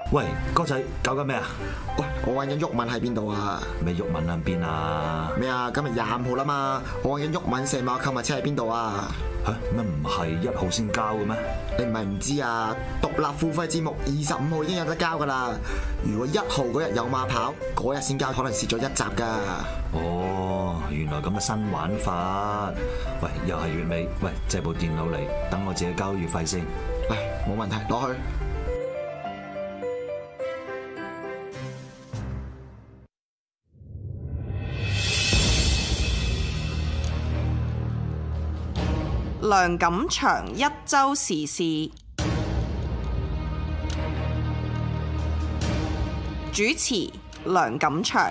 喂，哥仔搞緊咩啊？ 喂，我揾緊鬱文喺邊度啊？ 咩鬱文喺邊啊？ 咩啊？今日25號啦嘛，我揾緊鬱文成碼購物車喺邊度啊？ 嚇乜唔係1號先交嘅咩？ 你唔係唔知啊？獨立付費節目25號已經有得交噶啦。如果1號嗰日有馬跑，嗰日先交，可能蝕咗1集噶。 哦，原來咁嘅新玩法。喂，又係月尾，喂，借部電腦嚟，等我自己交月費先。 嚟，冇問題，攞去。 梁錦祥一週時事主持，梁錦祥。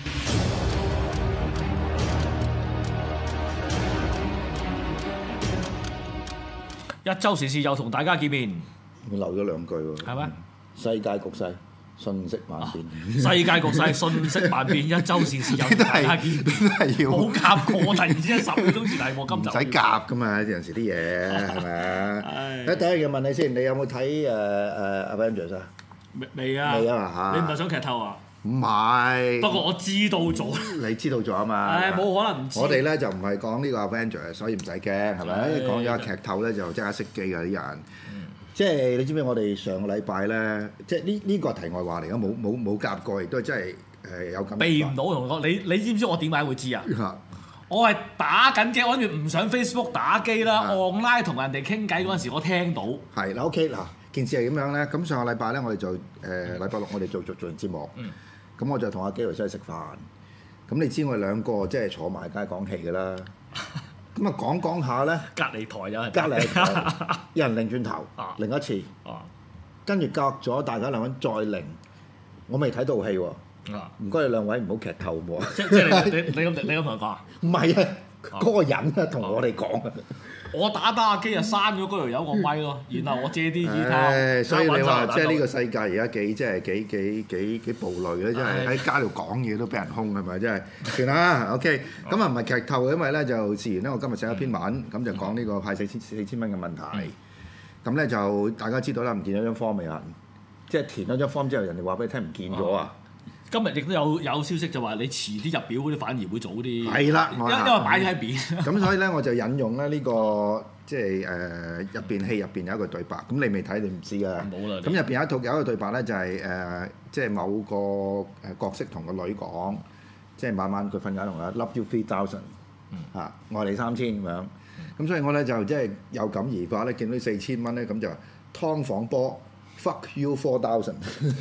一週時事又同大家見面， 我漏咗兩句喎， 係咪？ 世界局勢瞬息萬變， 世界局勢瞬息萬變，一週時事又同大家見面， 係要冇夾過，突然之間10個鐘前題目，今集唔使夾噶嘛，有陣時啲嘢係咪啊？第一樣嘢問你先，你有冇睇Avengers 啊？ 未啊？ 未啊嘛嚇？ 你唔係想劇透啊？ 唔係， 不過我知道咗， 你知道咗啊嘛？ 冇可能唔知。 我哋咧就唔係講呢個 Avengers，所以唔使驚係咪？講咗劇透咧就即刻熄機㗎啲人。即係你知唔知我哋上個禮拜咧，即係呢個題外話嚟嘅，冇夾過，亦都係真係有咁。 避唔到同我講，你知唔知我點解會知啊？我係打緊機，我諗住唔上 Facebook 打機啦，online 同人哋傾偈嗰陣時，我聽到。 係嗱 ，OK 嗱，件事係咁樣咧。咁上個禮拜咧，我哋就禮拜六我哋做完節目，咁我就同阿基維出去食飯。咁你知我哋兩個即係坐埋梗係講戲㗎啦。咁啊講下咧， 隔離台有人， 隔離台有人擰轉頭，擰一次，跟住隔咗大家兩個人再擰，我未睇到戲喎。唔該你兩位唔好劇透喎。 即係你咁同佢講啊？ 唔係啊，嗰個人啊同我哋講啊。 我打下機就刪咗嗰條友個咪咯，然後我借啲耳筒。 所以你話即係呢個世界而家幾暴戾咧，真係喺街度講嘢都俾人兇係咪？真係算啦。OK，咁啊唔係劇透，因為咧就自然咧，我今日寫咗篇文，咁就講呢個派四千蚊嘅問題。咁咧就大家知道啦，唔見咗張 form 未啊？即係填咗張 form 之後，人哋話俾你聽唔見咗啊！ 今日亦都有消息就話你遲啲入表嗰啲反而會早啲。 係啦， 因為擺喺邊。 咁所以咧我就引用咧呢個即係戲入邊有一個對白，咁你未睇你唔知㗎。 冇啦。 咁入邊有一個對白咧就係即係某個角色同個女講，即係晚晚佢瞓覺同佢 Love you 3000，嚇愛你3000咁樣。咁所以我咧就即係有感而發咧，見到4000蚊咧咁就劏房波。Fuck you 4000，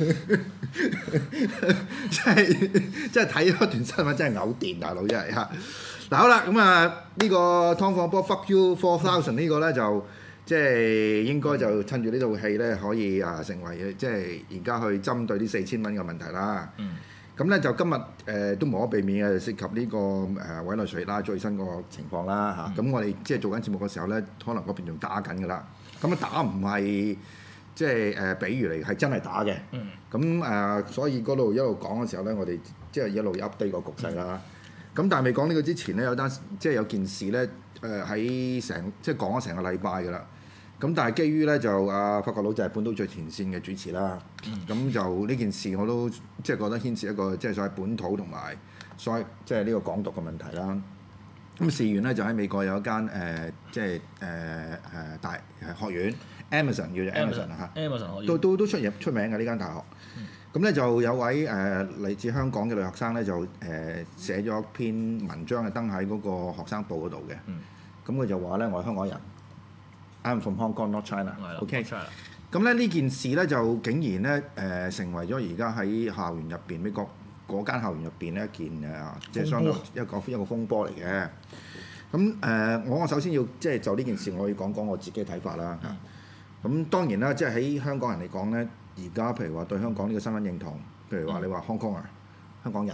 即係睇咗段新聞真係嘔電，大佬真係嚇。嗱好啦，咁啊呢個湯房波 Fuck you 4000呢個咧就即係應該就趁住呢套戲咧可以成為即係而家去針對啲4000蚊嘅問題啦。咁咧就今日都無可避免嘅涉及呢個委內瑞拉最新個情況啦嚇。咁我哋即係做緊節目嘅時候咧，可能嗰邊仲打緊㗎啦。咁啊打唔係。即係比喻嚟係真係打嘅，咁所以嗰度一路講嘅時候咧，我哋即係一路 update 個局勢啦。咁但係未講呢個之前咧，有件事咧，喺即係講咗成個禮拜㗎啦。咁但係基於咧就法國佬就係本土最前線嘅主持啦。咁就呢件事我都即係覺得牽涉一個即係所謂本土同埋所謂即係呢個港獨嘅問題啦。咁事緣咧就喺美國有一間即係大學院。Emerson 叫做 Emerson 啊嚇，都出名嘅呢間大學。咁咧就有位嚟自香港嘅女學生咧就寫咗篇文章係登喺嗰個學生報嗰度嘅。咁佢就話咧我係香港人 ，I'm from Hong Kong, not China。OK。咁咧呢件事咧就竟然咧成為咗而家喺校園入邊美國嗰間校園入邊咧一件即係相當一個風波嚟嘅。咁我首先要即係就呢件事我要講我自己嘅睇法啦。咁當然啦，即係喺香港人嚟講咧，而家譬如話對香港呢個身份認同，譬如話你話 Hong Kong 香港人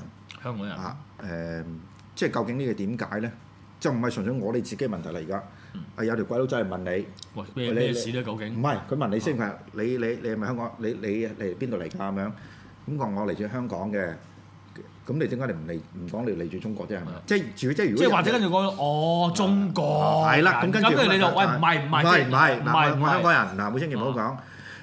即係究竟呢個點解咧？就唔係純粹我哋自己問題啦。而家有條鬼佬真係問你， 咩事咧？究竟唔係佢問你先，佢話你係咪香港？你嚟邊度嚟㗎咁樣？咁我嚟自香港嘅。咁你點解你唔講你嚟住中國啫？係咪？即係如果或者跟住講中國係啦，咁跟住你就喂唔係嗱，我香港人嗱，每星期唔好講。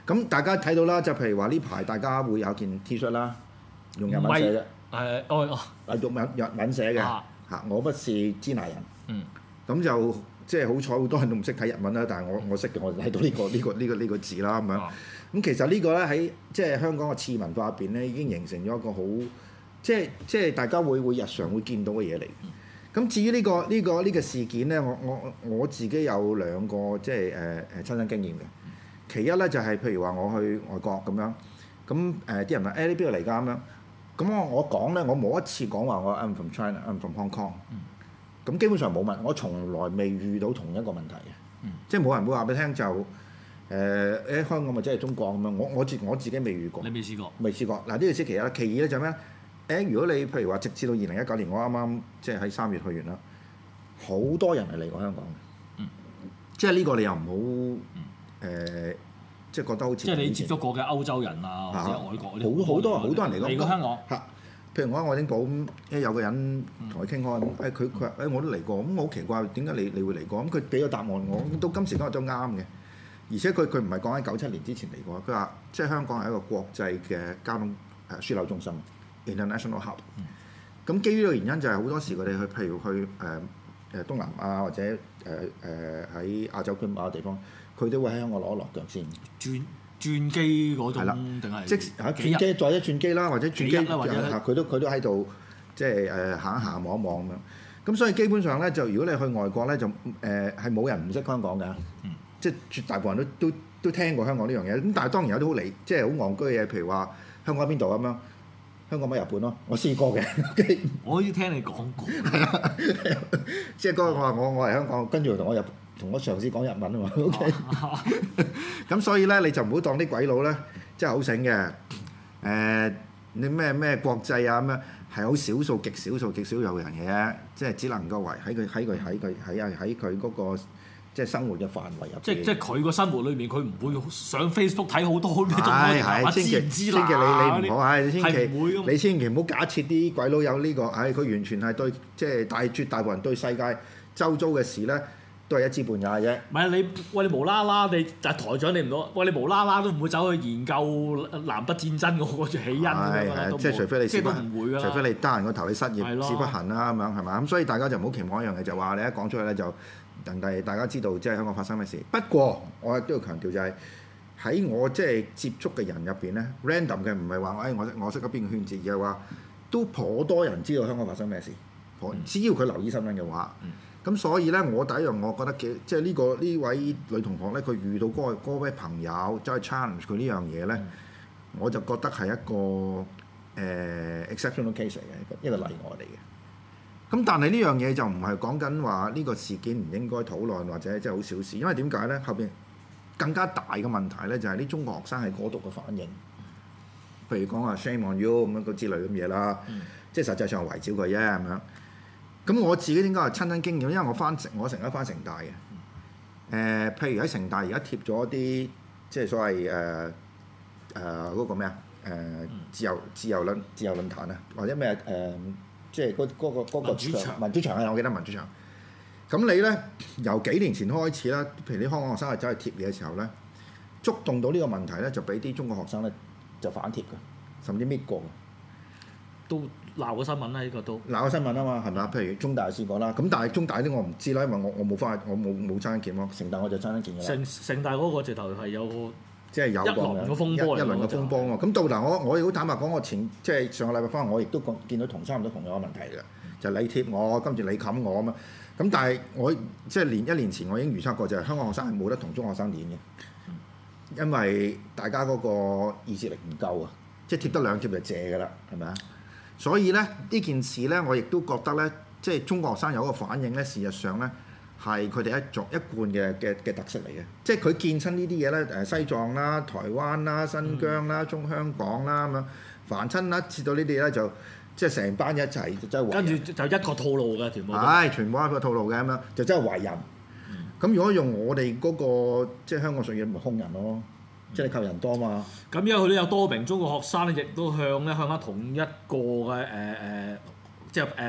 咁大家睇到啦，就譬如話呢排大家會有件 T 恤啦，用日文寫嘅，用日文寫嘅嚇，我不是支那人。咁就即係好彩，好多人都唔識睇日文啦，但係我識嘅，我睇到呢個字啦咁樣。咁其實呢個咧喺即係香港嘅次文化入邊咧，已經形成咗一個好即係大家會日常會見到嘅嘢嚟。咁至於呢個事件咧，我自己有兩個即係親身經驗嘅。其一咧就係譬如話我去外國咁樣，咁啲人問你邊度嚟㗎咁樣，咁我講咧，我冇一次講話我 I'm from China, I'm from Hong Kong。咁基本上冇問，我從來未遇到同一個問題嘅，即係冇人會話俾你聽就香港咪即係中國咁樣，我自己未遇過。 你未試過？ 未試過。嗱呢個先其一啦，其二咧就咩咧？如果你譬如話直至到2019年，我啱啱即係喺3月去完啦，好多人係嚟過香港嘅，即係呢個你又唔好即係覺得好似即係你接觸過嘅歐洲人啊，或者外國嗰啲好多人嚟過香港嚇。譬如我喺愛丁堡咁，有個人同佢傾開，佢話我都嚟過，咁我好奇怪點解你會嚟過？咁佢俾個答案我，到今時今日都啱嘅。而且佢唔係講喺97年之前嚟過，佢話即係香港係一個國際嘅交通樞紐中心 （international hub）。咁基於呢個原因就係好多時佢哋去，譬如去東南亞或者喺亞洲區某個地方，佢都會喺香港攞落腳先。 轉機嗰種定係即係轉機再一轉機啦，或者轉機佢都喺度即係行一行望一望咁樣。咁所以基本上咧，就如果你去外國咧，就係冇人唔識香港㗎。即係絕大部分人都聽過香港呢樣嘢。咁但係當然有啲好離即係好戇居嘅嘢，譬如話香港喺邊度咁樣？香港咪日本咯，我試過嘅。 我好似聽你講過。 係啊，即係嗰個我話我係香港，跟住同我上司講日文啊嘛，OK。咁所以咧，你就唔好當啲鬼佬咧，真係好醒嘅。你咩國際啊咁樣，係好少數、極少有人嘅，即係只能夠喺佢嗰個即係生活嘅範圍入邊。 即係佢個生活裏面，佢唔會上 Facebook 睇好多咩中國人知唔知啦？ 你唔好你千祈唔好假設啲鬼佬有呢個，佢完全係對即係絕大部分人對世界周遭嘅事咧。都係一知半解啫。唔係你無啦啦，你就係台長你唔到，你無啦啦都唔會走去研究南北戰爭嗰個起因㗎。 即係除非你除非你得閒個頭你失業屎不行啦咁樣係嘛？咁所以大家就唔好期望一樣嘢，就話你一講出去咧就人哋大家知道即係香港發生咩事。不過我亦都要強調就係喺我即係接觸嘅人入邊咧 ，random 嘅唔係話我識咗邊個圈子，而係話都頗多人知道香港發生咩事。只要佢留意新聞嘅話。咁所以咧，我第一樣我覺得即係呢位女同學咧，佢遇到嗰位朋友走去 challenge 佢呢樣嘢咧，我就覺得係一個exceptional case 嚟嘅，一個例外嚟嘅。咁但係呢樣嘢就唔係講緊話呢個事件唔應該討論或者即係好小事，因為點解咧？後邊更加大嘅問題咧，就係啲中國學生喺嗰度嘅反應，譬如講話 shame on you 咁樣嗰之類咁嘢啦，即係實際上圍剿佢啫咁樣。咁我自己點解係親身經驗？因為我成日翻城大嘅，譬如喺城大而家貼咗啲即係所謂嗰個咩啊自由論壇啊，或者咩即係嗰個民主牆啊，我記得民主牆。咁你咧由幾年前開始啦，譬如啲香港學生係走去貼嘢嘅時候咧，觸動到呢個問題咧，就俾啲中國學生咧就反貼嘅，甚至搣過。 都鬧個新聞啦，呢個都鬧個新聞啊嘛，係咪啊？譬如中大試過啦，咁但係中大啲我唔知啦，因為我冇翻，我冇親身見咯。城大我就親身見㗎啦。城大嗰個直頭係有個即係有一輪嘅風波，一輪嘅風波喎。咁到嗱我亦好坦白講，我即係上個禮拜翻，我亦都見到差唔多同樣嘅問題㗎，就係你貼我，跟住你冚我啊嘛。咁但係我即係一年前我已經預測過，就係香港學生係冇得同中學生練嘅，因為大家嗰個意志力唔夠啊，即係貼得兩貼就謝㗎啦，係咪啊？所以咧呢件事咧，我亦都覺得咧，即係中國學生有一個反應咧，事實上咧係佢哋一貫嘅特色嚟嘅，即係佢見親呢啲嘢咧，西藏啦、台灣啦、新疆啦、中香港啦咁樣，凡親啦，接到呢啲咧就即係成班一齊就真係跟住就一個套路嘅全部，係全部一個套路嘅咁樣，就真係懷人。咁如果用我哋嗰個即係香港術語，咪兇人咯。即係靠人多嘛？咁因為佢都有多名中國學生咧，亦都向翻同一個嘅即係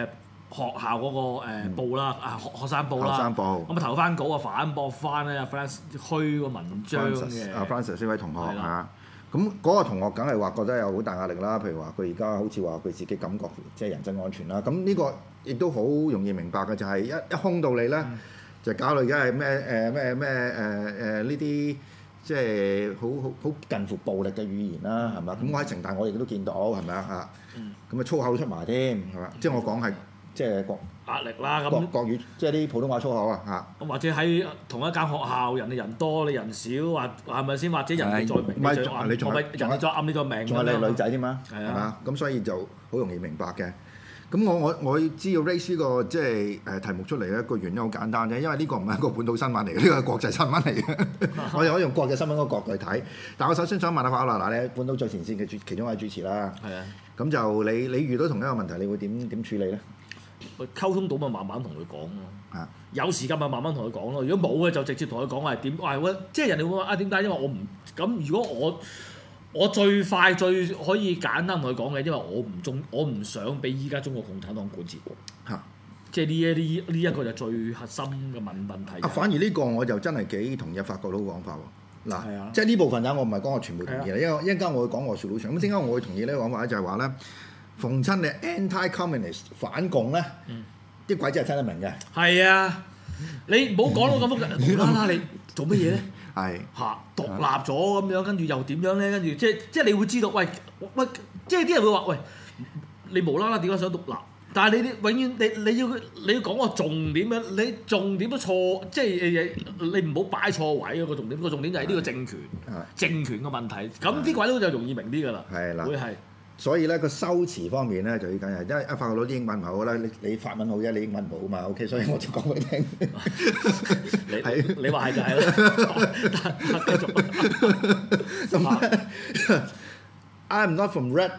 學校嗰個報啦，學生報啦， 學生報咁啊投翻稿啊反駁翻咧 Francis 虛個文章嘅。 Francis 呢位同學係啦嚇，咁嗰個同學梗係話覺得有好大壓力啦。譬如話佢而家好似話佢自己感覺即係人身安全啦。咁呢個亦都好容易明白嘅，就係一兇到你咧，就搞到而家係咩呢啲即係好近乎暴力嘅語言啦，係嘛？咁我喺城大我亦都見到係咪啊？咁啊粗口都出埋添係嘛？即係我講係即係壓力啦國咁。 語即係啲普通話粗口啊嚇。 咁或者喺同一間學校，人哋人多，你人少，係咪先？或者人哋再明， 唔係你再暗， 你仲係人哋再暗呢個名仲係你係女仔添嘛？ 係啊係嘛？咁所以就好容易明白嘅。咁我知道 raise 呢個即係題目出嚟咧，個原因好簡單啫，因為呢個唔係一個本土新聞嚟嘅，呢個係國際新聞嚟嘅。我哋可以用國際新聞嗰個角度去睇。但我首先想問下法啦，嗱，你本土最前線嘅其中一位主持啦。 係啊。 咁就你遇到同一個問題，你會點處理咧？ 溝通到咪慢慢同佢講咯。 啊。 有時間咪慢慢同佢講咯。如果冇嘅就直接同佢講係點。即係人哋會話點解？因為我唔咁。如果我最快最可以簡單同佢講嘅，因為我唔想俾依家中國共產黨管治。 嚇。 即係呢一個就最核心嘅問題。 反而呢個我就真係幾同意法國佬講法喎。嗱， 係啊。 即係呢部分我唔係講我全部同意啦，因為一陣間我會講我 solution。咁點解我會同意呢個講法咧？就係話咧，逢親你 anti-communist 反共咧，啲鬼真係聽得明嘅。 係啊，你唔好講到咁複雜，無啦啦你做乜嘢咧？ 係嚇獨立咗咁樣，跟住又點樣咧？跟住即係你會知道，喂，即係啲人會話，喂，你無啦啦點解想獨立？但係你永遠你要講個重點咧，你重點都錯，即係你唔好擺錯位啊！個重點就係呢個政權嘅問題。咁啲鬼佬就容易明啲㗎啦。 係啦， 會係。 所以咧個修辭方面咧就要緊係，因為法國佬啲英文唔係好啦，你法文好啫，你英文唔好嘛 ，OK， 所以我就講俾你聽。 你話係就係啦。繼續。 咁 I'm not from Red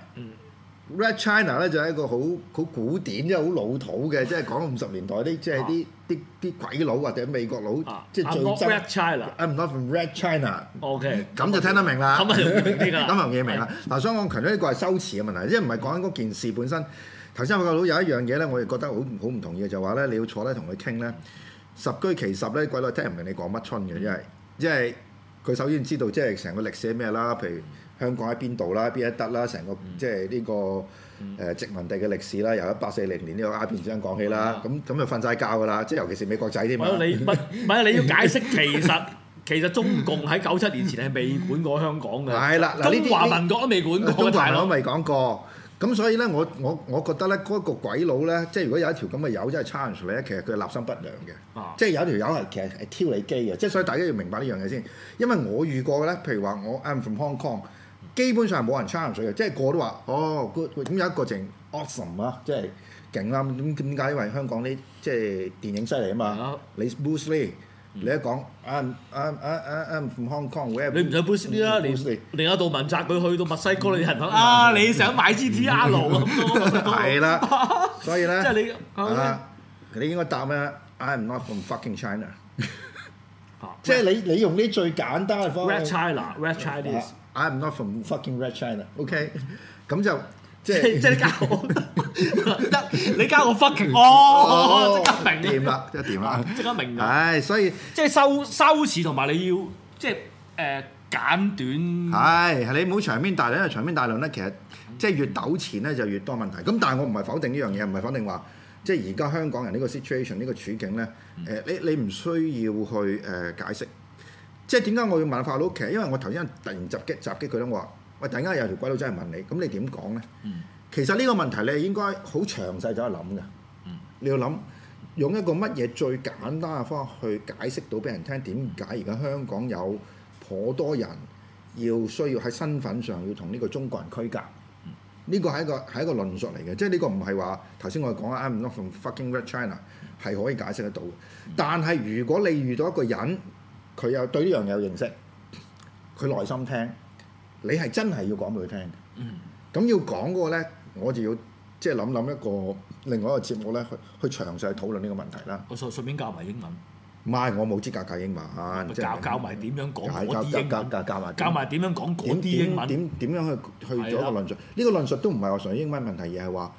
China。Red China 咧就係一個好古典，即係好老土嘅，即係講50年代啲即係啲鬼佬或者美國佬，即係最憎。 Red China。 I'm not from Red China。 OK。 咁就聽得明啦。 咁就明啲㗎。 咁就嘢明啦。嗱，所以我強調呢個係修辭嘅問題，即係唔係講緊嗰件事本身。頭先法國佬有一樣嘢咧，我哋覺得好唔同意嘅，就話咧你要坐低同佢傾咧，十居其十咧鬼佬聽唔明你講乜春嘅，因為佢首先知道即係成個歷史係咩啦，譬如香港喺邊度啦，邊一得啦，成個即係呢個殖民地嘅歷史啦，由1840年呢個鴉片戰爭講起啦，咁就瞓晒覺㗎啦，即係尤其是美國仔添嘛。 你要解釋其實中共喺97年前係未管過香港嘅。 係啦，嗱， 中華民國都未管過， 中華民國未講過。咁所以咧，我覺得咧，嗰個鬼佬咧，即係如果有一條咁嘅友真係 challenge 你咧，其實佢係立心不良嘅。即係有一條友係其實係挑你機嘅，即係所以大家要明白呢樣嘢先。因為我遇過嘅咧，譬如話我 I'm from Hong Kong，基本上係冇人 challenge 佢嘅，即係個個都話哦 good，咁有一個淨 awesome 啊，即係勁啦。咁點解？因為香港啲即係電影犀利啊嘛。你 Bruce Lee。你一講I'm from Hong Kong， 你唔使 Bruce Lee 啦，連阿杜汶澤佢去到墨西哥，你人講你想買 GTR 咁咯， 係啦，所以咧， 即係你應該答咩 ？I'm not from fucking China， 即係你用啲最簡單嘅方法。 Red China，Red Chinese。I'm not from fucking Red China，OK，咁就即係你加我，你加我 fucking，即刻明掂啦，即係掂啦， 即刻明㗎。 係，所以即係修辭同埋你要即係簡短。 係你唔好長篇大論，因為長篇大論咧，其實即係越糾纏咧就越多問題。咁但係我唔係否定呢樣嘢，唔係否定話即係而家香港人呢個 situation 呢個處境咧，你唔需要去解釋。即係點解我要問法佬？其實因為我頭先突然襲擊佢咧，我話。喂，突然間有條鬼佬真係問你，咁你點講咧？其實呢個問題你係應該好詳細就去諗嘅。你要諗用一個乜嘢最簡單嘅方法去解釋到俾人聽點解而家香港有頗多人需要喺身份上要同呢個中國人區隔。呢個係一個論述嚟嘅，即係呢個唔係話頭先我哋講啊 I'm not from fucking Red China 係可以解釋得到。但係如果你遇到一個人，佢又對呢樣嘢有認識，佢耐心聽。你係真係要講俾佢聽嘅，咁要講嗰個咧，我就要即係諗一個另外一個節目咧，去詳細討論呢個問題啦。 我順便教埋英文。 唔係，我冇資格教英文。 教埋點樣講嗰啲英文。 教埋點樣講嗰啲英文。 點樣去咗個論述？呢個論述都唔係話純英文問題，而係話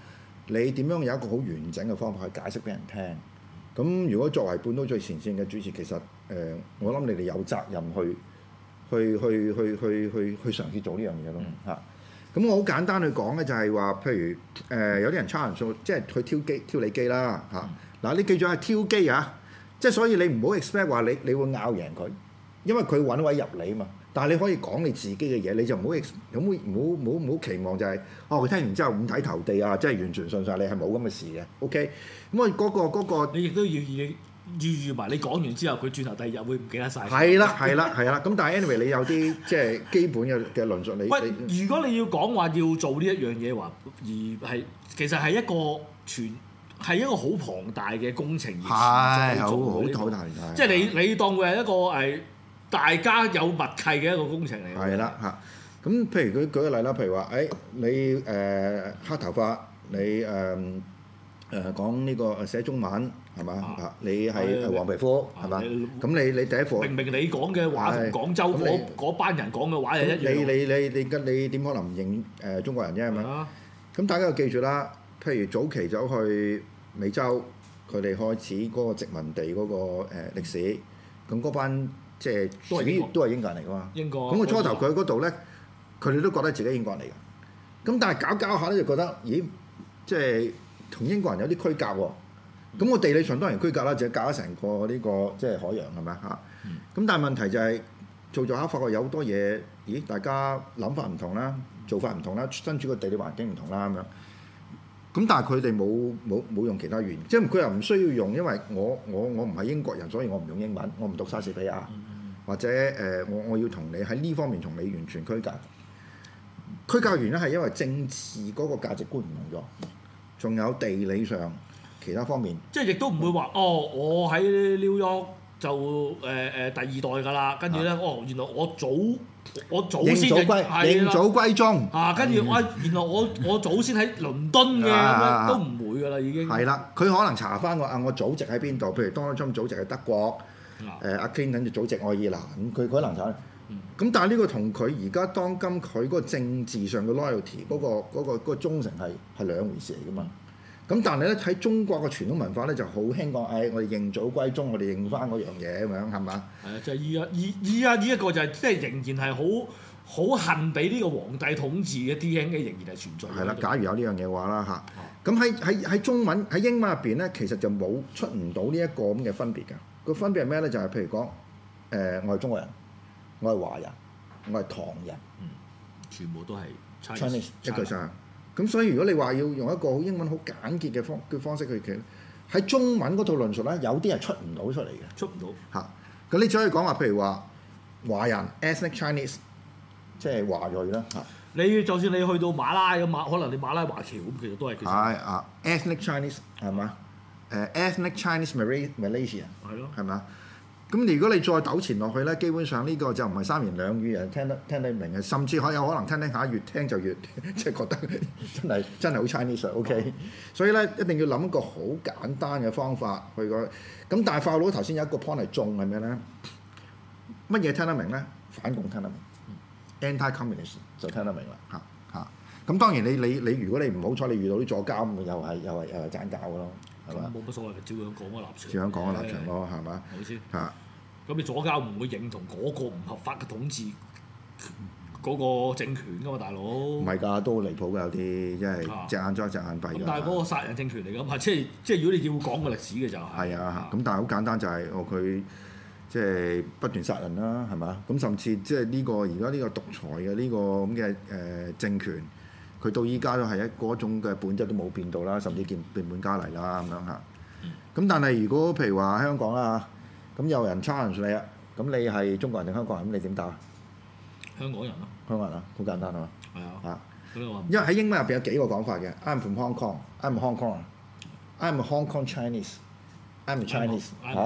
你點樣有一個好完整嘅方法去解釋俾人聽。咁如果作為本土最前線嘅主持，其實我諗你哋有責任去嘗試做呢樣嘢咯嚇。咁我好簡單去講咧，就係話，譬如有啲人 challenge 即係去挑你機啦嚇。嗱，你記住係挑機啊，即係所以你唔好 expect 話你會拗贏佢，因為佢揾位入你啊嘛。但係你可以講你自己嘅嘢，你就唔好期望就係佢聽完之後五體投地啊，即係完全信晒你係冇咁嘅事嘅。OK，咁啊嗰個你亦都要預埋，你講完之後，佢轉頭第二日會唔記得晒。 係啦。咁但係 anyway， 你有啲即係基本嘅論述， 喂，如果你要講話要做呢一樣嘢話，而係其實係一個好龐大嘅工程， 係好大， 即係你當佢係一個係大家有默契嘅一個工程嚟。 係啦嚇。咁譬如佢舉個例啦，譬如話你黑頭髮，你講呢個寫中文係嘛啊？你係黃皮膚係嘛？咁你第一課明你講嘅話同廣州嗰班人講嘅話係一樣。 你點可能唔認中國人啫係咪？咁大家要記住啦，譬如早期走去美洲，佢哋開始嗰個殖民地嗰個歷史，咁嗰班即係主要都係英國人嚟㗎嘛。英國。咁個初頭佢喺嗰度咧，佢哋都覺得自己英國人嚟㗎。咁但係搞下咧就覺得，咦，即係同英國人有啲區隔喎。咁我地理上當然區隔啦，就係隔咗成個呢個即係海洋係咪嚇？咁但係問題就係做下發覺有好多嘢，咦，大家諗法唔同啦，做法唔同啦，身處個地理環境唔同啦咁樣。咁但係佢哋冇用其他語言，即係佢又唔需要用，因為我唔係英國人，所以我唔用英文，我唔讀莎士比亞，或者我要同你喺呢方面同你完全區隔。區隔原因係因為政治嗰個價值觀唔同咗，仲有地理上其他方面。即係亦都唔會話我喺紐約就第二代㗎啦，跟住咧原來我祖先認祖歸宗啊，跟住原來我祖先喺倫敦嘅咁樣都唔會㗎啦，已經係啦。佢可能查翻我祖籍喺邊度，譬如 Donald Trump 祖籍係德國，阿 Clinton 就祖籍愛爾蘭，佢可能查。咁但係呢個同佢而家當今佢嗰個政治上嘅 loyalty 嗰個忠誠係兩回事嚟㗎嘛。咁但係咧喺中國嘅傳統文化咧就好興講，我哋認祖歸宗，我哋認翻嗰樣嘢咁樣係嘛？係啊，就係依家呢一個就係即係仍然係好恨俾呢個皇帝統治嘅 DNA 仍然係存在。係啦，假如有呢樣嘢話啦嚇，咁喺中文喺英文入邊咧，其實就出唔到呢一個咁嘅分別㗎。個分別係咩咧？就係譬如講我係中國人，我係華人，我係唐人，全部都係 Chinese 一句上。咁所以如果你話要用一個英文好簡潔嘅方式去傾，喺中文嗰套論述咧，有啲係出唔到出嚟嘅，出唔到嚇。咁你只可以講話，譬如話華人 ethnic Chinese， 即係華裔啦嚇。你就算你去到馬拉咁可能你馬拉華僑咁，其實都係ethnic Chinese 係嘛？ethnic Chinese Malaysia 係咯，係嘛？咁如果你再糾纏落去咧，基本上呢個就唔係三言兩語人聽得明嘅，甚至有可能聽下越聽就越即係覺得真係好 Chinese。OK，所以咧一定要諗一個好簡單嘅方法去講。咁但係法佬頭先有一個 point 係中係咩咧？乜嘢聽得明咧？反共聽得明，anti-communist 就聽得明啦嚇。咁當然你如果你唔好彩你遇到啲左膠咁，又係盞搞嘅咯。冇乜所謂嘅，照樣講個立場。照樣講個立場咯，係嘛？好先嚇。咁你左膠唔會認同嗰個唔合法嘅統治嗰個政權㗎嘛，大佬？唔係㗎，都好離譜㗎，有啲即係隻眼災隻眼閉㗎。但係嗰個殺人政權嚟㗎嘛，即係如果你要講個歷史嘅就係。係啊，咁但係好簡單就係佢即係不斷殺人啦，係嘛？咁甚至即係呢個而家呢個獨裁嘅呢個咁嘅政權。佢到依家都係嗰種嘅本質都冇變到啦，甚至變本加厲啦咁樣嚇。咁但係如果譬如話香港啦，咁有人 challenge 你啊，咁你係中國人定香港人？咁你點答？香港人咯。香港人啊，好簡單啊嘛。係啊。嚇。因為喺英文入邊有幾個講法嘅。I'm from Hong Kong. I'm Hong Kong. I'm a Hong Kong Chinese. I'm Chinese.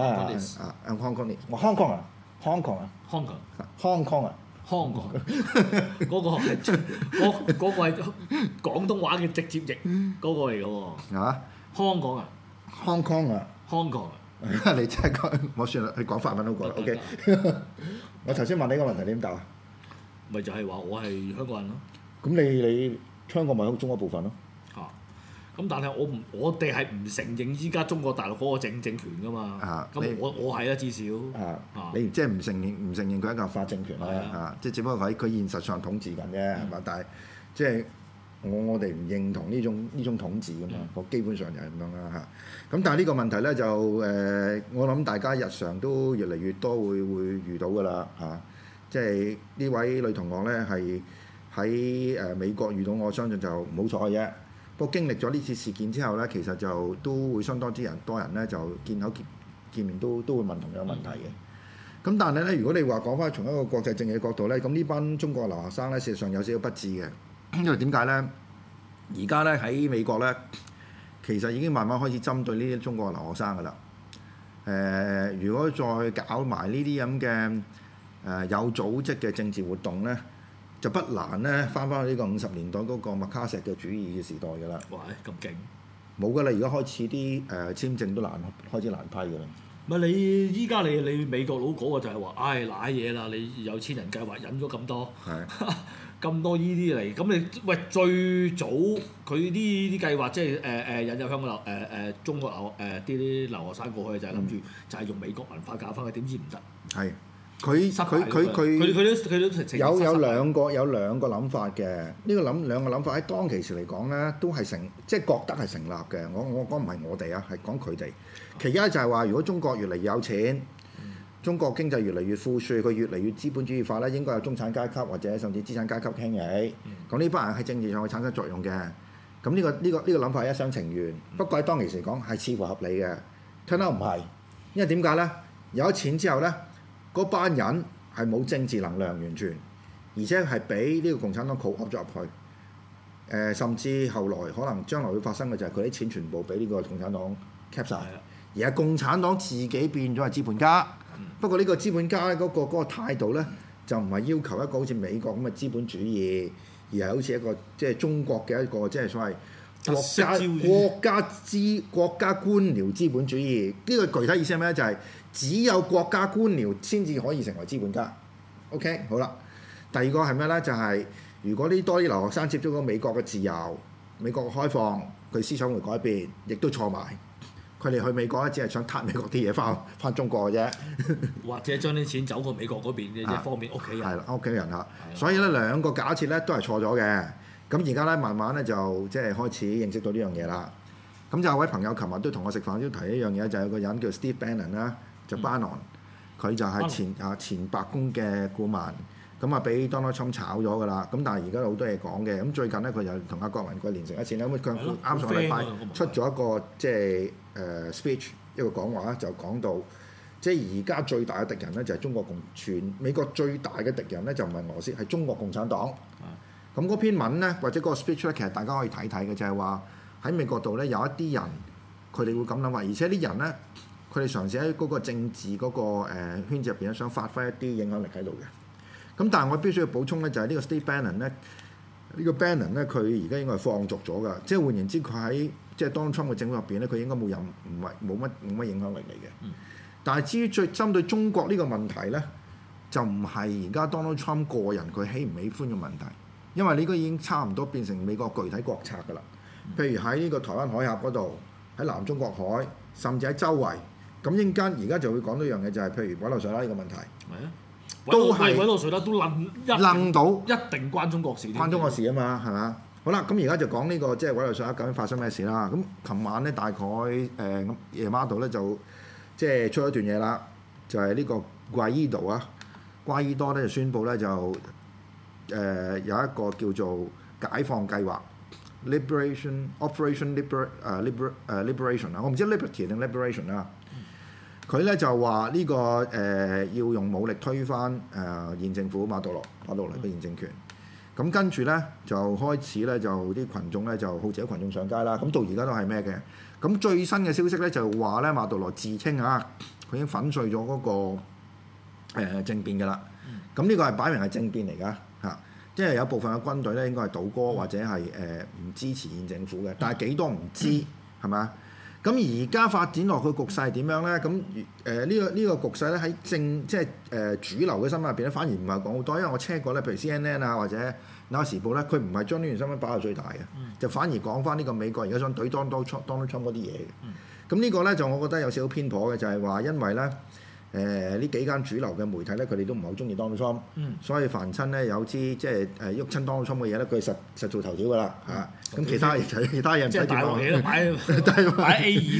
I'm Hong Kong. 我 Hong Kong 啊。Hong Kong 啊。Hong Kong 啊。香港嗰個係廣東話嘅直接譯嗰個嚟嘅喎。嚇？香港啊 ？Hong Kong 啊 ？Hong Kong 啊？你真係講，我算啦，你講法文好過啦。OK。我頭先問你個問題，你點答啊？咪就係話我係香港人咯。咁你香港咪中國部分咯？嚇。 咁但係我哋係唔承認依家中國大陸嗰個政權噶嘛。咁我係啊，至少。 你即係唔承認佢係一個法政權啦即係只不過佢現實上統治緊啫，係嘛？但係即係我哋唔認同呢種統治噶嘛，基本上就係咁樣啦咁但係呢個問題咧就我諗大家日常都越嚟越多會遇到噶啦即係呢位女同學咧係喺美國遇到，我相信就唔好彩嘅啫。不過經歷咗呢次事件之後咧，其實就都會相當多人咧就見面都會問同樣問題嘅。咁但係咧，如果你話講翻從一個國際政治嘅角度咧，咁呢班中國留學生咧，事實上有少少不智嘅，因為點解咧？而家咧喺美國咧，其實已經慢慢開始針對呢啲中國留學生噶啦。如果再搞埋呢啲咁嘅有組織嘅政治活動咧，就不難咧翻去呢個50年代嗰個麥卡錫嘅主義嘅時代㗎啦。 哇！咁勁冇㗎啦，而家開始啲簽證都開始難批㗎啦。 唔係你依家你美國佬嗰個就係話，唉賴嘢啦！你有錢人計劃引咗咁多，咁多依啲嚟，咁你喂最早佢啲計劃即係引入香港中國啲留學生過去就係諗住就係用美國文化教翻佢，點知唔得？係。佢都有兩個諗法嘅。呢個兩個諗法喺當其時嚟講咧，都係即係覺得係成立嘅。我講唔係我哋啊，係講佢哋。其一就係話，如果中國越嚟越有錢，中國經濟越嚟越富庶，佢越嚟越資本主義化咧，應該有中產階級或者甚至資產階級興起。咁呢班人喺政治上會產生作用嘅。咁呢個諗法係一廂情願。不過喺當其時嚟講係似乎合理嘅。聽到唔係，因為點解咧？有咗錢之後咧，嗰班人係冇政治能量完全，而且係俾呢個共產黨扣合咗入去。甚至後來可能將來會發生嘅就係佢啲錢全部俾呢個共產黨 cap 曬，而係共產黨自己變咗係資本家。不過呢個資本家嗰個態度咧，就唔係要求一個好似美國咁嘅資本主義，而係好似一個即係中國嘅一個即係所謂國家官僚資本主義。呢個具體意思係咩咧？就係只有國家官僚先至可以成為資本家。OK， 好啦。第二個係咩咧？就係如果多啲留學生接觸到美國嘅自由、美國嘅開放，佢思想會改變，亦都錯埋。佢哋去美國咧，只係想撻美國啲嘢翻中國嘅啫。 或者將啲錢走過美國嗰邊嘅啫，方便屋企人。 係啦，屋企人嚇。所以咧兩個假設咧都係錯咗嘅。咁而家咧慢慢咧就即係開始認識到呢樣嘢啦。咁就有位朋友琴日都同我食飯都提一樣嘢，就有個人叫 Steve Bannon 啦。就Bannon，佢就係前白宮嘅顧問，咁啊俾 Donald Trump 炒咗㗎啦。咁但係而家好多嘢講嘅。咁最近咧佢又同阿郭文貴連成一線啦。咁佢啱上個禮拜出咗一個即係speech 一個講話，就講到即係而家最大嘅敵人咧就係中國美國最大嘅敵人咧就唔係俄羅斯，係中國共產黨。咁嗰篇文咧或者嗰個 speech 咧，其實大家可以睇睇嘅，就係話喺美國度咧有一啲人佢哋會咁諗話，而且啲人咧。佢哋嘗試喺嗰個政治嗰個圈子入邊咧，想發揮一啲影響力喺度嘅。咁但係我必須要補充咧，就係呢個 Steve Bannon 咧，呢個 Bannon 咧，佢而家應該係放逐咗㗎。即係換言之，佢喺即係 Donald Trump 嘅政府入邊咧，佢應該冇乜影響力嚟嘅。但係至於最針對中國呢個問題咧，就唔係而家 Donald Trump 個人佢喜唔喜歡嘅問題，因為呢個已經差唔多變成美國具體國策㗎啦。譬如喺呢個台灣海峽嗰度，喺南中國海，甚至喺周圍。咁陣間而家就會講到一樣嘢，就係譬如委內瑞拉呢個問題， 都係委內瑞拉都諗到一定關中國事， 關中國事啊嘛，係嘛？好啦，咁而家就講呢個即係委內瑞拉究竟發生咩事啦？咁琴晚咧大概夜晚度咧就即係出咗一段嘢啦，就係呢個瓜伊多啊，瓜伊多咧就宣布咧就有一個叫做解放計劃。Operation Liberation 啊，我唔知 Liberty 定 Liberation 啦。佢咧就話呢個要用武力推翻現政府馬杜羅嘅現政權。咁跟住咧就開始咧就啲群眾咧就號召群眾上街啦。咁到而家都係咩嘅？咁最新嘅消息咧就話咧馬杜羅自稱啊，佢已經粉碎咗嗰個政變㗎啦。咁呢個係擺明係政變嚟㗎嚇。即係有部分嘅軍隊咧，應該係倒戈或者係唔支持現政府嘅，但係幾多唔知係咪？ 咁而家發展落去局勢點樣咧？咁呢個局勢咧喺即係主流嘅新聞入邊咧，反而唔係講好多，因為我 check 過咧，譬如 CNN 啊或者《紐約時報》咧，佢唔係將呢段新聞擺到最大嘅，就反而講翻呢個美國而家想懟 Donald Trump 嗰啲嘢嘅。咁呢個咧就我覺得有少少偏頗嘅，就係話因為咧。呢幾間主流嘅媒體咧，佢哋都唔係好中意 Donald Trump，所以凡親咧有支即係喐親 Donald Trump 嘅嘢咧，佢實做頭條噶啦嚇。咁其他嘢唔使大鑊嘢都擺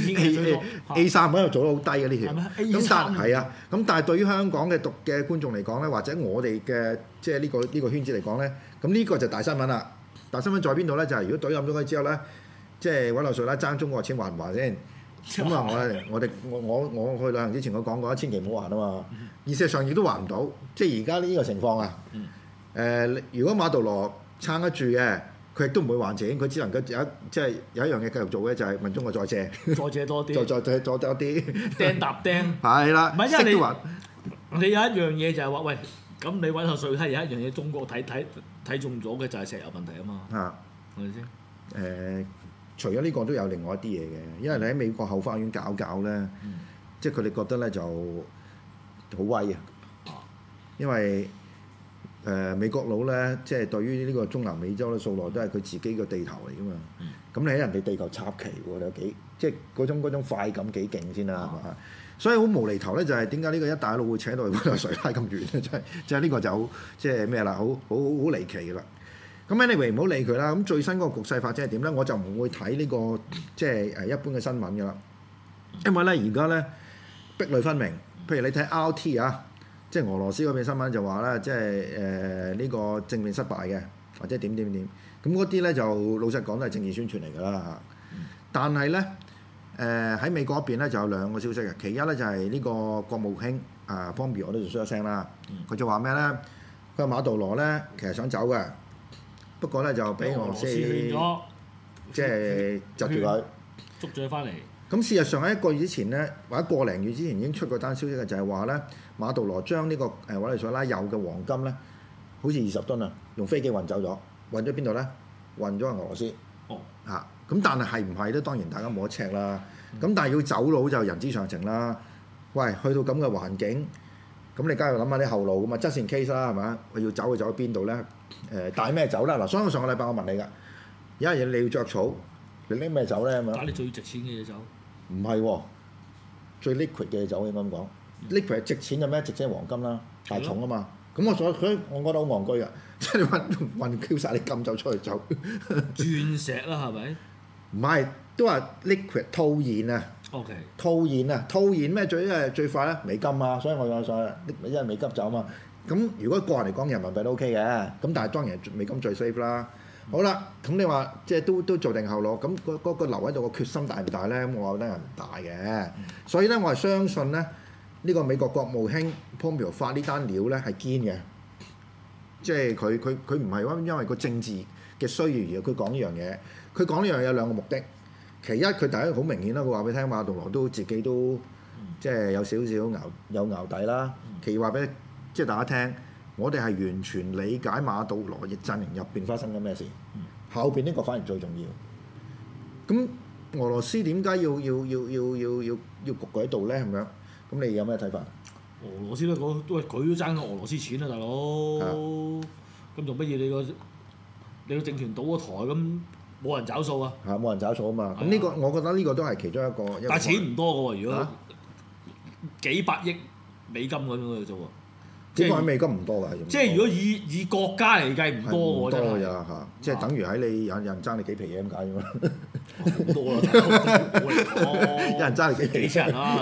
A3喺度做得好低嘅呢條。咁但係啊，咁但係對於香港嘅觀眾嚟講咧，或者我哋嘅即係呢個圈子嚟講咧，咁呢個就大新聞啦。大新聞在邊度咧？就係如果懟冧咗佢之後咧，即係委內瑞拉爭中國錢還唔還先？咁啊！我去旅行之前我講過，千祈唔好還啊嘛。事實上亦都還唔到，即係而家呢個情況啊。如果馬杜羅撐得住嘅，佢亦都唔會還錢，佢只能夠有一樣嘢繼續做嘅，就係問中國再借多啲，再多啲釘搭釘。 係啦， 唔係因為你有一樣嘢就係話，喂，咁你委內瑞拉有一樣嘢中國睇中咗嘅就係石油問題啊嘛。係咪先？ 除咗呢個都有另外一啲嘢嘅，因為你喺美國後花園搞咧，即係佢哋覺得咧就好威啊！因為美國佬咧，即係對於呢個中南美洲咧，素來都係佢自己嘅地頭嚟噶嘛。咁你喺人哋地球插旗喎，你有幾即係嗰種快感幾勁先啦，係嘛？所以好無厘頭咧，就係點解呢個一帶一路會扯到去委內瑞拉咁遠咧？即係呢個就好即係咩啦？好離奇㗎啦！咁 anyway 唔好理佢啦。咁最新嗰個局勢發展係點咧？我就唔會睇呢個即係一般嘅新聞㗎啦。因為咧而家咧壁壘分明。譬如你睇 RT 啊，即係俄羅斯嗰邊新聞就話咧，即係呢個政變失敗嘅，或者點。咁嗰啲咧就老實講都係政治宣傳嚟㗎啦嚇。但係咧喺美國嗰邊咧就有兩個消息嘅。其一咧就係呢個國務卿Pompeo 我都就出咗聲啦。佢就話咩咧？佢話馬杜羅咧其實想走嘅。不過咧就俾俄羅斯即係窒住佢， 捉咗佢翻嚟。 咁事實上喺1個月之前咧，或者個零月之前已經出過單消息嘅，就係話咧馬杜羅將呢個委內瑞拉有嘅黃金咧，好似20噸啊，用飛機運走咗，運咗邊度咧？運咗去俄羅斯。咁但係唔係咧？當然大家冇得 check 啦。咁但係要走佬就人之常情啦。喂，去到咁嘅環境，咁你梗係諗下啲後路噶嘛 just in case 啦，係咪？我要走去走去邊度咧？帶咩走啦？嗱，所以我上個禮拜我問你㗎，有一樣嘢你要著草，你拎咩走咧？咁樣？ 帶你最值錢嘅嘢走。 唔係喎，最 liquid 嘅嘢走應該咁講。liquid 係值錢嘅咩？值錢係黃金啦，大重啊嘛。咁我覺得好戇居啊！即係你運 Q 曬啲金走出去走。 鑽石啦，係咪？ 唔係，都話 liquid 套現啊。 OK。 套現咩最快咧？美金啊，所以我因為美金走啊嘛。咁如果個人嚟講，人民幣都 OK 嘅。咁但係當然美金最 safe 啦。好啦，咁你話即係都做定後路，咁嗰個留喺度個決心大唔大咧？咁我覺得係唔大嘅。所以咧，我係相信咧，呢個美國國務卿 Pompeo 發呢單料咧係堅嘅，即係佢唔係因為個政治嘅需要而佢講呢樣嘢。佢講呢樣嘢有兩個目的。其一，佢第一好明顯啦，佢話俾你聽馬杜羅都自己都即係有少少淆底啦。其二話俾即係大家聽。我哋係完全理解馬杜羅嘅陣營入邊發生緊咩事，後邊呢個反而最重要。咁俄羅斯點解要焗佢喺度咧？係咪啊？咁你有咩睇法？ 俄羅斯都係佢都爭俄羅斯錢啊，大佬。咁做乜嘢？你個政權倒咗台咁，冇人找數啊？ 冇人找數啊嘛。咁呢個我覺得呢個都係其中一個。 但係錢唔多嘅喎，如果幾百億美金咁樣嘅啫喎。 幾百億美金唔多㗎， 即係如果以國家嚟計唔多喎，真係。唔多㗎嚇，即係等於喺你有人爭你幾皮嘢咁解啫嘛。 好多啦， 有人爭你幾千人啦。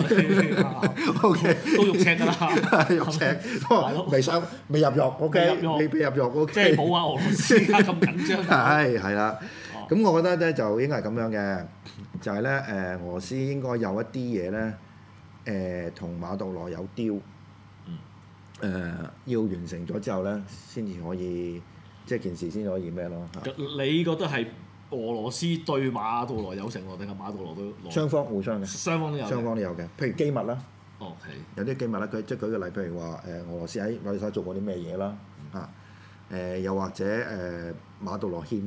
OK， 都肉赤㗎啦， 肉赤，未入獄 ，OK， 未入獄 ，OK。 即係冇話俄羅斯咁緊張。 係啦，咁我覺得咧就應該係咁樣嘅，就係咧俄羅斯應該有一啲嘢咧同馬杜羅有雕。要完成咗之後咧，先至可以即係件事先可以咩咯？ 你覺得係俄羅斯對馬杜羅有承諾，定係馬杜羅都雙方互相嘅？雙方都有嘅。譬如機密啦，有啲機密啦。佢即係舉個例，譬如話俄羅斯喺委內瑞拉做過啲咩嘢啦？又或者馬杜羅欠咗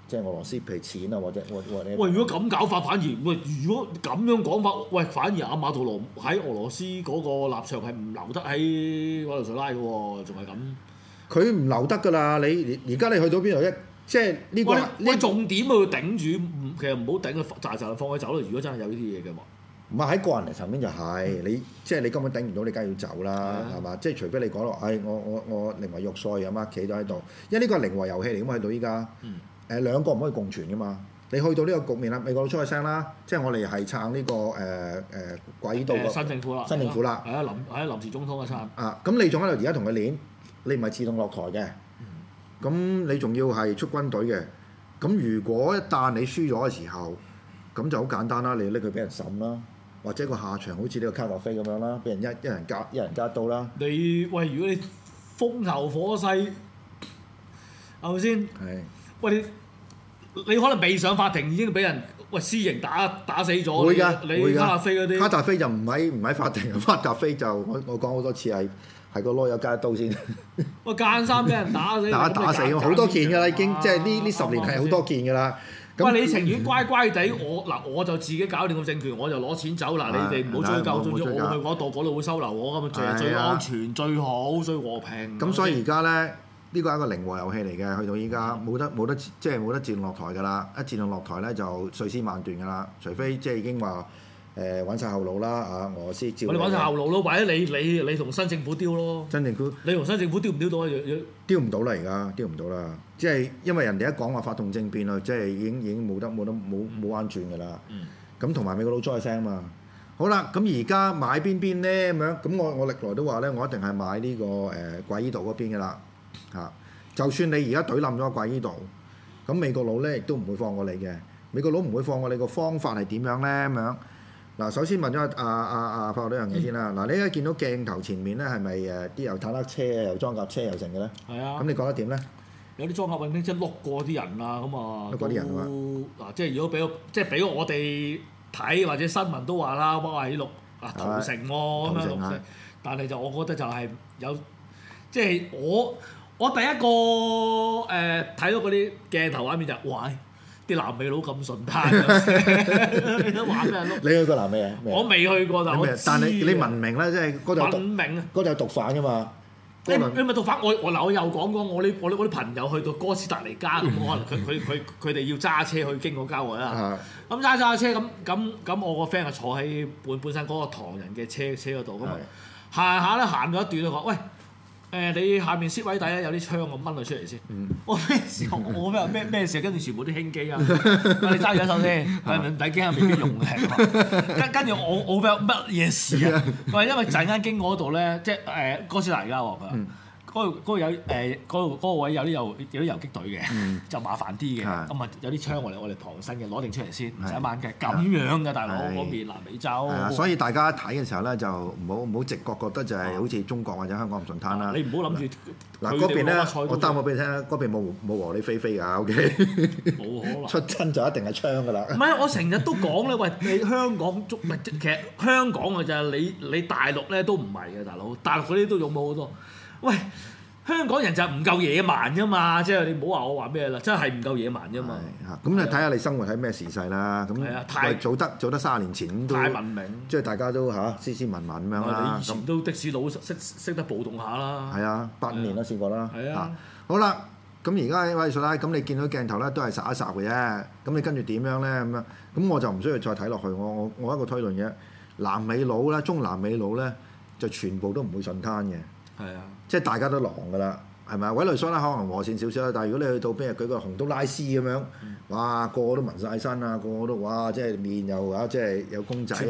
即係俄羅斯譬如錢啊，或者喂，如果咁搞法，反而喂，如果咁樣講法，喂，反而阿馬杜羅喺俄羅斯嗰個立場係唔留得喺委內瑞拉嘅喎，仲係咁。 佢唔留得㗎啦！你而家你去到邊度即係呢個喂，重點佢頂住，其實唔好頂佢扎扎放佢走啦。如果真係有呢啲嘢嘅話。 唔係喺個人嚟層面就係、你，即係你根本頂唔到，你梗係要走啦，係嘛？即係除非你講落，我寧為玉碎咁啊，企咗喺度，因為呢個係零和遊戲嚟㗎嘛，去到依家，兩個唔可以共存㗎嘛。你去到呢個局面啦，美國佬出去聲啦，即係我哋係撐呢個軌道個新政府啦， 新政府啦， 係啊臨時總統嘅撐。 啊，咁你仲喺度而家同佢練，你唔係自動落台嘅，咁你仲要係出軍隊嘅，咁如果一旦你輸咗嘅時候，咁就好簡單啦，你拎佢俾人審啦。或者個下場好似呢個卡洛菲咁樣啦，俾人一人加一刀啦。 你喂，如果你風頭火勢，係咪先？ 係。 喂你可能未上法庭已經俾人喂私刑打死咗。 會㗎， 你卡洛菲嗰啲。 卡達菲就唔喺法庭，卡達菲就我講好多次係個囉柚加一刀先。 喂間生俾人打死。 打死好多件㗎啦，已經即係呢10年係好多件㗎啦。 喂，你情願乖乖地，我就自己搞掂個政權，我就攞錢走啦。你哋唔好追究，總之我去嗰度會收留我咁啊，最安全、最好、最和平。 咁所以而家咧，呢個係一個零和遊戲嚟嘅，去到依家冇得即係冇得自動落台㗎啦。一自動落台咧就碎屍萬段㗎啦，除非即係已經話揾晒後路啦啊！俄羅斯照。我哋揾晒後路咯，或者你同新政府丟咯。 新政府。 你同新政府丟唔丟到啊？ 丟唔到啦，而家丟唔到啦。即係因為人哋一講話發動政變啦，即係已經冇彎轉㗎啦。咁同埋美國佬出聲嘛。好啦，咁而家買邊咧咁樣？咁我歷來都話咧，我一定係買呢個貴依度嗰邊㗎啦。嚇，就算你而家懟冧咗貴依度，咁美國佬咧亦都唔會放過你嘅。美國佬唔會放過你個方法係點樣咧咁樣？嗱，首先問咗阿法呢樣嘢先啦。嗱，你而家見到鏡頭前面咧係咪啲又坦克車啊，又裝甲車又成嘅咧？係啊。咁你覺得點咧？有啲裝甲運兵車碌過啲人啊，咁啊， 碌過啲人啊嗱，即係如果俾我哋睇或者新聞都話啦，哇喺六屠城喎咁樣六城，但係就我覺得就係有，即係我第一個睇到嗰啲鏡頭畫面就係哇！啲南美佬咁順攤，你都話咩碌？ 你去過南美啊？ 我未去過，但係你文明啦，即係嗰度文明啊， 嗰度有毒販噶嘛？ 你咪毒販？我又講過，我啲朋友去到哥斯達黎加咁，可能佢哋要揸車去經過郊外啦。咁揸車咁，我個 friend 就坐喺本身嗰個唐人嘅車嗰度咁啊，行下咧行咗一段佢話喂。你下面 seat 位底咧有啲槍，我掹佢出嚟先。我咩事？我咩事？跟住全部啲輕機啊！你揸住一手先，唔使驚啊，未必用嘅。跟住我乜嘢事啊？佢因為陣間經過嗰度咧，即係哥斯達黎加喎。嗰度有嗰個位有啲遊擊隊嘅，就麻煩啲嘅。咁啊有啲槍我哋旁身嘅攞定出嚟先，唔使掹嘅。咁樣嘅大佬嗰邊南美洲。 所以大家睇嘅時候咧，就唔好直覺覺得就係好似中國或者香港咁順攤啦。 你唔好諗住嗱嗰邊咧，我擔我俾你聽啦，嗰邊冇和你飛㗎，OK？ 冇可能。 出親就一定係槍㗎啦。 唔係，我成日都講咧，喂，你香港其實香港嘅就係你大陸咧都唔係嘅，大佬，大陸嗰啲都用冇好多。喂，香港人就唔夠野蠻啫嘛，即係你唔好話我話咩啦，真係唔夠野蠻啫嘛。 咁你睇下你生活喺咩時勢啦。咁早得30年前都太文明， 即係大家都斯斯文文咁樣啦。 你以前都的士佬識得暴動下啦。 係啊，85年都試過啦。 係啊。 好啦，咁而家喺委內瑞拉，咁你見到鏡頭咧都係霎一霎嘅啫。咁你跟住點樣咧？咁樣咁我就唔需要再睇落去。我一個推論嘅，南美佬咧，中南美佬咧就全部都唔會順攤嘅。 係啊。即係大家都狼㗎啦，係咪啊？委內瑞拉可能和善少少啦，但係如果你去到邊日舉個洪都拉斯咁樣，哇個個都紋晒身啊，個個都哇即係面又啊，即係有公仔啊，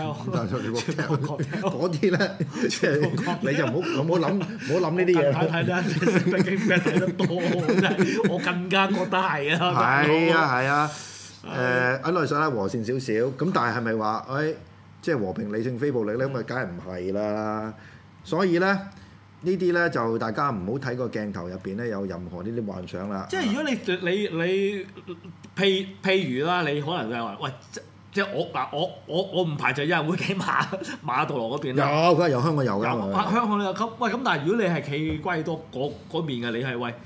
嗰啲咧，即係你就唔好諗呢啲嘢。 睇得畢竟咩睇得多，真係我更加覺得係啊。 係啊，委內瑞拉和善少少，咁但係咪話即係和平理性非暴力咧？咁啊，梗係唔係啦。所以咧，呢啲咧就大家唔好睇個鏡頭入邊咧有任何呢啲幻想啦。 即係如果你譬如啦，你可能就係話，喂，即係我唔排除有人會企馬杜羅嗰邊啦。 有，梗係有香港有㗎。 香港有咁，喂咁，但係如果你係企貴多嗰面嘅，你係喂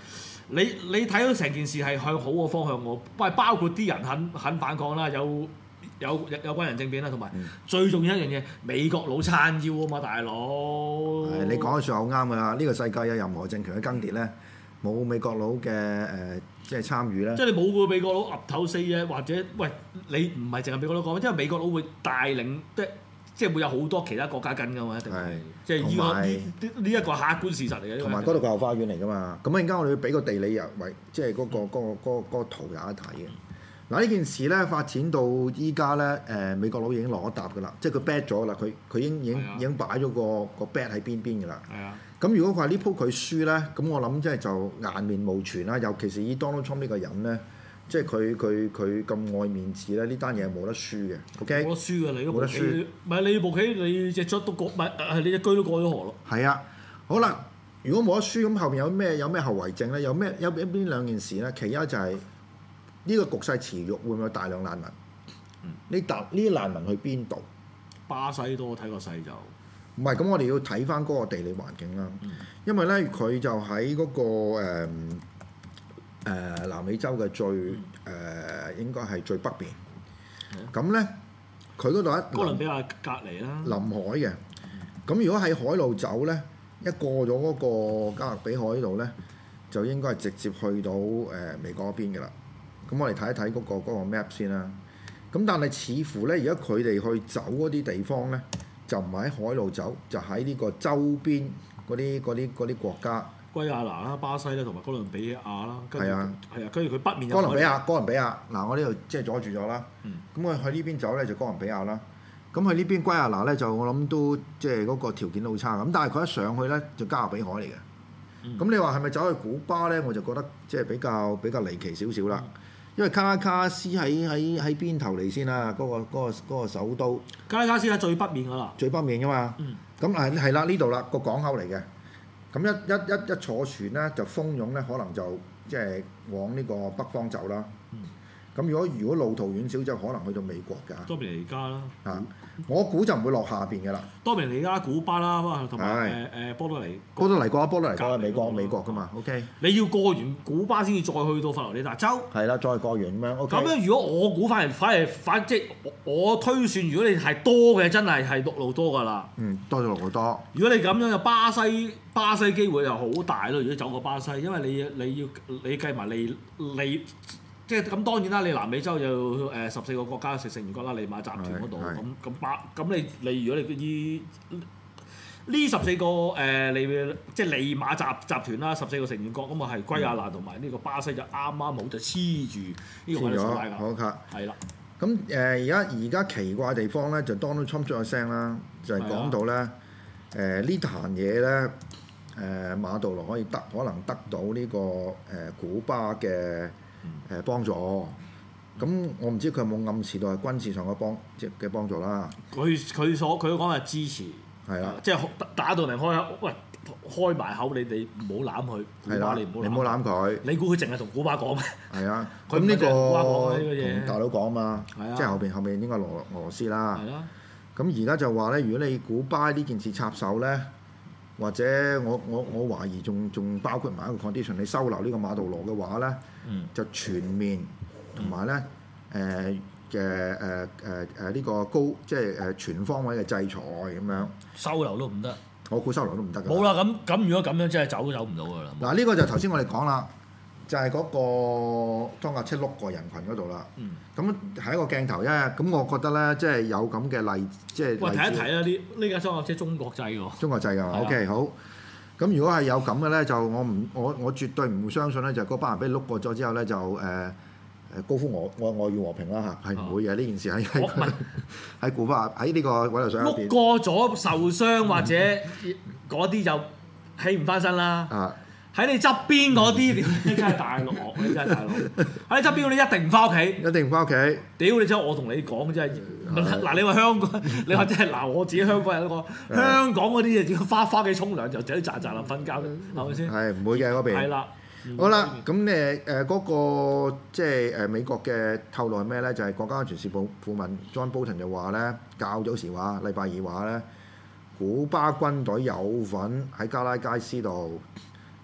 你睇到成件事係向好嘅方向喎，包括啲人肯反抗啦，有軍人政變啦，同埋最重要一樣嘢，美國佬撐腰啊嘛，大佬。 係你講嘅説話好啱㗎啦！呢個世界有任何政權嘅更迭咧，冇美國佬嘅即係參與咧。 即係你冇個美國佬岌頭四嘅，或者喂你唔係淨係美國佬講，因為美國佬會帶領即係會有好多其他國家跟㗎嘛，一定係。即係呢一個客觀事實嚟嘅。 同埋嗰度係後花園嚟㗎嘛，咁陣間我哋要俾個地理入為，即係嗰個圖大家睇嘅。嗱呢件事咧發展到依家咧，美國佬已經落咗搭㗎啦，即係佢 bet 咗啦，佢已經擺咗個 bet 喺邊㗎啦。 係啊。 咁如果佢話呢鋪佢輸咧，咁我諗即係就顏面無存啦。尤其是以 Donald Trump 呢個人咧，即係佢咁愛面子咧，呢單嘢係冇得輸嘅。OK， 冇得輸㗎，你都冇得輸。 唔係你部棋，你隻卒都過，唔係你隻車都過咗河咯。 係啊，好啦，如果冇得輸，咁後邊有咩後遺症咧？有邊兩件事咧？其一就係呢個局勢持續，會唔會有大量難民？呢啲難民去邊度？ 巴西多睇個勢就。 唔係，咁我哋要睇翻嗰個地理環境啦。因為咧，佢就喺嗰個南美洲嘅應該係最北邊。咁咧，佢嗰度哥倫比亞隔離啦， 臨海嘅。咁如果喺海路走咧，一過咗嗰個加勒比海呢度咧，就應該係直接去到美國嗰邊嘅啦。咁我哋睇一睇嗰個 map 先啦。咁但係似乎咧，而家佢哋去走嗰啲地方咧，就唔係喺海路走，就喺呢個周邊嗰啲國家。 圭亞那啦、巴西啦，同埋哥倫比亞啦。 係啊， 係啊，跟住佢北面有哥倫比亞嗱，我呢度即係阻住咗啦。咁佢去呢邊走咧就哥倫比亞啦。咁去呢邊圭亞那咧就我諗都即係嗰個條件都好差。咁但係佢一上去咧就加勒比海嚟嘅。咁你話係咪走去古巴咧？我就覺得即係比較離奇少少啦。因為卡拉卡斯喺邊頭嚟先啦，嗰個首都。 卡拉卡斯喺最北面㗎啦。 最北面㗎嘛。咁係啦，呢度啦個港口嚟嘅。咁一坐船咧就蜂擁咧，可能就即係往呢個北方走啦。咁如果路途遠少，就可能去到美國㗎。 多明尼加啦。 我估就唔會落下邊㗎啦。 多明尼加、古巴啦，同埋波多黎。 波多黎各係美國㗎嘛 ？OK。 你要過完古巴先至再去到佛羅里達州。係啦，再過完咁樣。OK。 咁樣如果我估反即係我推算，如果你係多嘅，真係陸路多㗎啦。 多咗陸路多。如果你咁樣就巴西機會又好大咯。如果走過巴西，因為你計埋你。即係咁當然啦，你南美洲有14個國家成員國啦，利馬集團嗰度咁你如果你依呢14個即係利馬集團啦，14個成員國咁啊係圭亞那同埋呢個巴西就啱啱好就黐住呢個位數大㗎。 好㗎。 係啦。 咁而家奇怪地方咧，就 Donald Trump 出咗聲啦，就係講到咧呢壇嘢咧馬杜羅可能得到呢個古巴嘅幫助，咁我唔知佢有冇暗示到係軍事上嘅幫助啦。佢講係支持， 係啦， 即係打到嚟開埋口，你哋唔好攬佢，古巴你唔好攬佢。 你估佢淨係同古巴講咩？ 係啊，咁呢個同大佬講啊嘛，即係後面應該俄羅斯啦。 係啦。 咁而家就話咧，如果你古巴呢件事插手咧，或者我懷疑仲包括埋一個 condition， 你收留呢個馬杜羅嘅話咧，就全面同埋咧呢個高即係全方位嘅制裁咁樣。 收留都唔得， 我估收留都唔得㗎。 冇啦，咁如果咁樣真係走唔到㗎啦。 嗱，呢個就頭先我哋講啦，就係嗰個裝甲車碌過人群嗰度啦。咁係一個鏡頭啫。咁我覺得咧，即係有咁嘅例，即係喂，睇一睇啦，呢架裝甲車中國製㗎。 中國製㗎。OK，好。咁如果係有咁嘅咧，就我絕對唔會相信咧，就嗰班人俾你碌過咗之後咧，就高呼我要和平啦嚇，係唔會嘅呢件事喺古巴喺呢個位度上碌過咗受傷或者嗰啲就起唔翻身啦。喺你側邊嗰啲，你真係大陸，你真係大陸。喺你側邊嗰啲一定唔翻屋企， 一定唔翻屋企。 屌你真係我同你講真係，嗱你話香港，你話真係嗱我自己香港人都講，香港嗰啲嘢只要翻屋企沖涼就仔喳喳臨瞓覺，係咪先？ 係唔會嘅嗰邊。 係啦。 好啦，咁嗰個即係美國嘅透露係咩咧？就係國家安全事務顧問 John Bolton 就話咧，較早時話禮拜二話咧，古巴軍隊有份喺加拉加斯度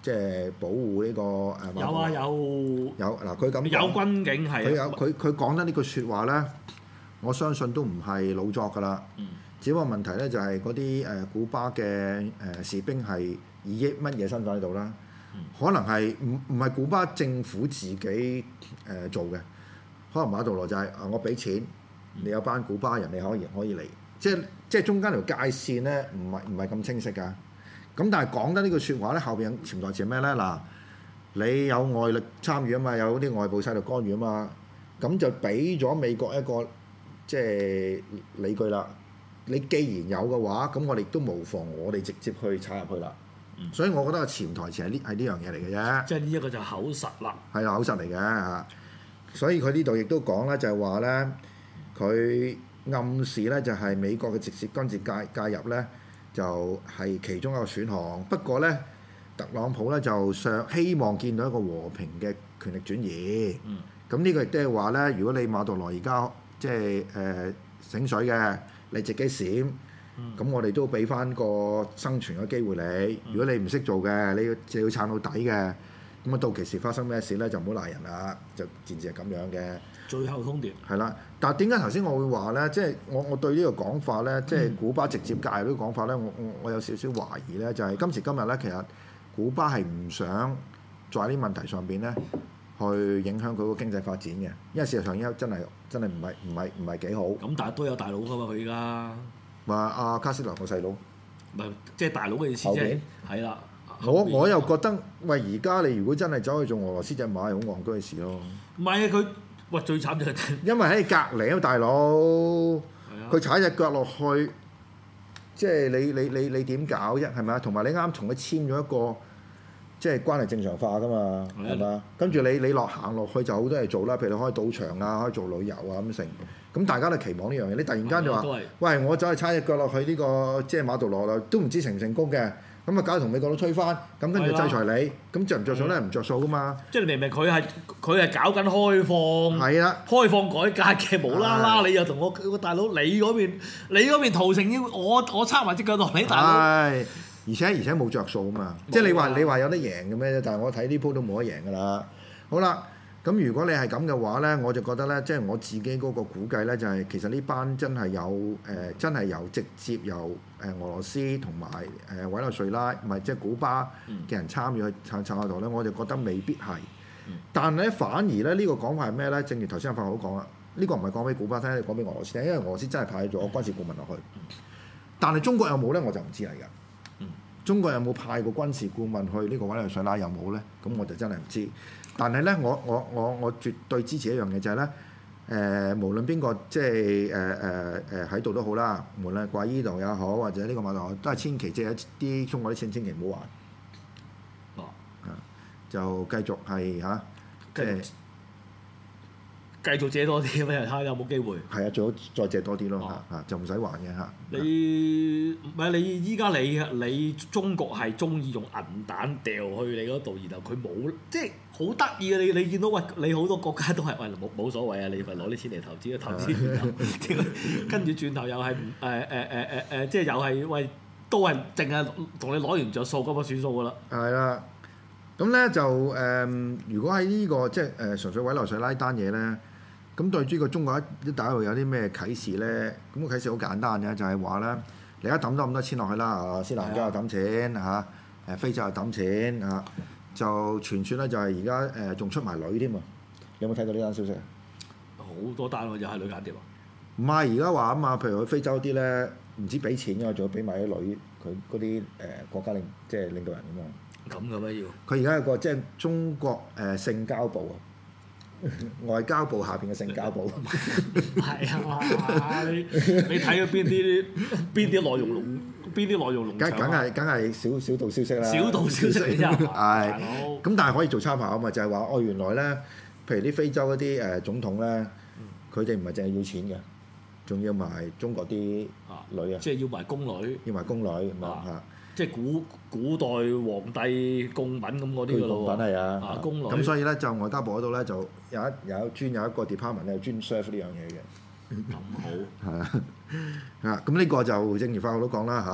即係保護呢個有啊有嗱，佢咁有軍警係佢講得呢句説話咧，我相信都唔係老作㗎啦。只不過問題咧就係嗰啲古巴嘅士兵係以乜嘢身份喺度啦？可能係唔係古巴政府自己做嘅，可能馬杜羅就係我俾錢，你有班古巴人你可以嚟，即係中間條界線咧唔係咁清晰㗎。咁但係講得呢句説話咧，後邊潛台詞係咩咧？嗱，你有外力參與啊嘛，有啲外部勢力干預啊嘛，咁就俾咗美國一個即係理據啦。你既然有嘅話，咁我哋都無妨我哋直接去踩入去啦。所以我覺得個潛台詞係呢樣嘢嚟嘅啫。 即係呢一個就口實啦。係啦，口實嚟嘅嚇。所以佢呢度亦都講咧，就係話咧，佢暗示咧就係美國嘅直接軍事介入咧。就係其中一個選項，不過咧，特朗普咧就希望見到一個和平嘅權力轉移。咁呢個亦都係話咧，如果你馬杜羅而家即係醒水嘅，你自己閃，咁我哋都俾翻個生存嘅機會你。如果你唔識做嘅，你要撐到底嘅，咁啊到期時發生咩事咧，就唔好賴人啦，就漸漸係咁樣嘅。 最後通牒係啦，但係點解頭先我會話咧？即係我對呢個講法咧，即係古巴直接介入呢個講法咧，我有少少懷疑咧，就係今時今日咧，其實古巴係唔想在啲問題上邊咧去影響佢個經濟發展嘅，因為事實上而家真係唔係幾好。 咁但係都有大佬㗎嘛，佢而家話阿卡斯特個細佬， 唔係即係大佬嘅意思即係係啦。 我又覺得喂，而家你如果真係走去做俄羅斯隻馬，係好戇居嘅事咯。 唔係啊，佢。哇！最慘就係因為喺隔離啊，大佬，佢踩隻腳落去，即係你點搞啫？係咪啊？同埋你啱同佢簽咗一個，即係關係正常化噶嘛，係嘛？跟住你行落去就好多嘢做啦，譬如你開賭場啊，可以做旅遊啊咁成。咁大家都期望呢樣嘢，你突然間就話，喂，我走去踩隻腳落去呢個即係馬杜羅啦，都唔知成唔成功嘅。咁啊，搞到同美國佬吹翻，咁跟住制裁你，咁着唔着數咧？唔着數噶嘛。即係你明明佢係搞緊開放，係啦，開放改革嘅，無啦啦你又同我大佬你嗰邊屠城要我插埋隻腳落你大佬。係，而且冇着數啊嘛。即係你話有得贏嘅咩？但係我睇呢鋪都冇得贏㗎啦。好啦。咁如果你係咁嘅話咧，我就覺得咧，即係我自己嗰個估計咧，就係其實呢班真係真係由直接由俄羅斯同埋委內瑞拉，唔係即係古巴嘅人參與去撐下度咧，我就覺得未必係。但係咧，反而咧呢個講法係咩咧？正如頭先阿法好講啦，呢個唔係講俾古巴聽，係講俾俄羅斯聽，因為俄羅斯真係派咗軍事顧問落去。但係中國有冇咧？我就唔知嚟㗎。中國有冇派過軍事顧問去呢個委內瑞拉有冇咧？咁我就真係唔知。但係咧，我絕對支持一樣嘢就係咧，無論邊個即係喺度都好啦，無論掛依度也好，或者呢個碼頭都係千祈借一啲中國啲錢，千祈唔好還。就繼續係嚇，即係繼續借多啲咩？睇下有冇機會。係啊，最好再借多啲咯嚇，就唔使還嘅嚇。你唔係你依家你中國係中意用銀彈掉去你嗰度，然後佢冇即係好得意嘅。你見到喂，你好多國家都係喂冇所謂啊！你咪攞啲錢嚟投資，跟住轉頭又係即係又係喂，都係淨係同你攞完著數咁啊算數㗎啦。係啦。咁咧就如果喺呢個即係純粹委內瑞拉單嘢咧，咁對於個中國一帶一路有啲咩啟示咧？咁個啟示好簡單嘅，就係話咧，你而家抌咗咁多錢落去啦，斯蘭加又抌錢嚇，非洲又抌錢嚇，就傳説咧就係而家仲出埋女添啊！你有冇睇到呢單消息啊？好多單喎，又係女間諜啊！唔係而家話啊嘛，譬如去非洲啲咧，唔止俾錢㗎，仲要俾埋啲女佢嗰啲國家即係領導人㗎嘛。咁嘅咩要？佢而家有個即係中國性交部啊，外交部下邊嘅性交部。係啊！你睇咗邊啲內容？邊啲內容龍？梗係小道消息啦。小道消息啫。係。咁但係可以做參考啊嘛，就係話哦，原來咧，譬如啲非洲嗰啲總統咧，佢哋唔係淨係要錢嘅，仲要埋中國啲女啊。即係要埋宮女。要埋宮女咁樣嚇。即係古代皇帝貢品咁嗰啲㗎咯喎，貢品係啊，宮女。咁所以咧就外交部嗰度咧就有一個 department 咧專 serve 呢樣嘢嘅。咁好。係啊，咁呢個就正如法國都講啦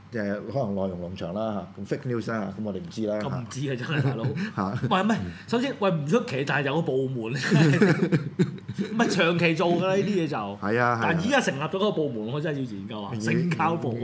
可能內容農場啦嚇，咁 fake news 啦，咁我哋唔知啦咁唔知啊，真係大佬。 嚇。 唔係，首先喂唔出奇，但係有個部門，唔係長期做㗎啦呢啲嘢就。 係啊， 但係而家成立咗嗰個部門，我真係要研究下性交部。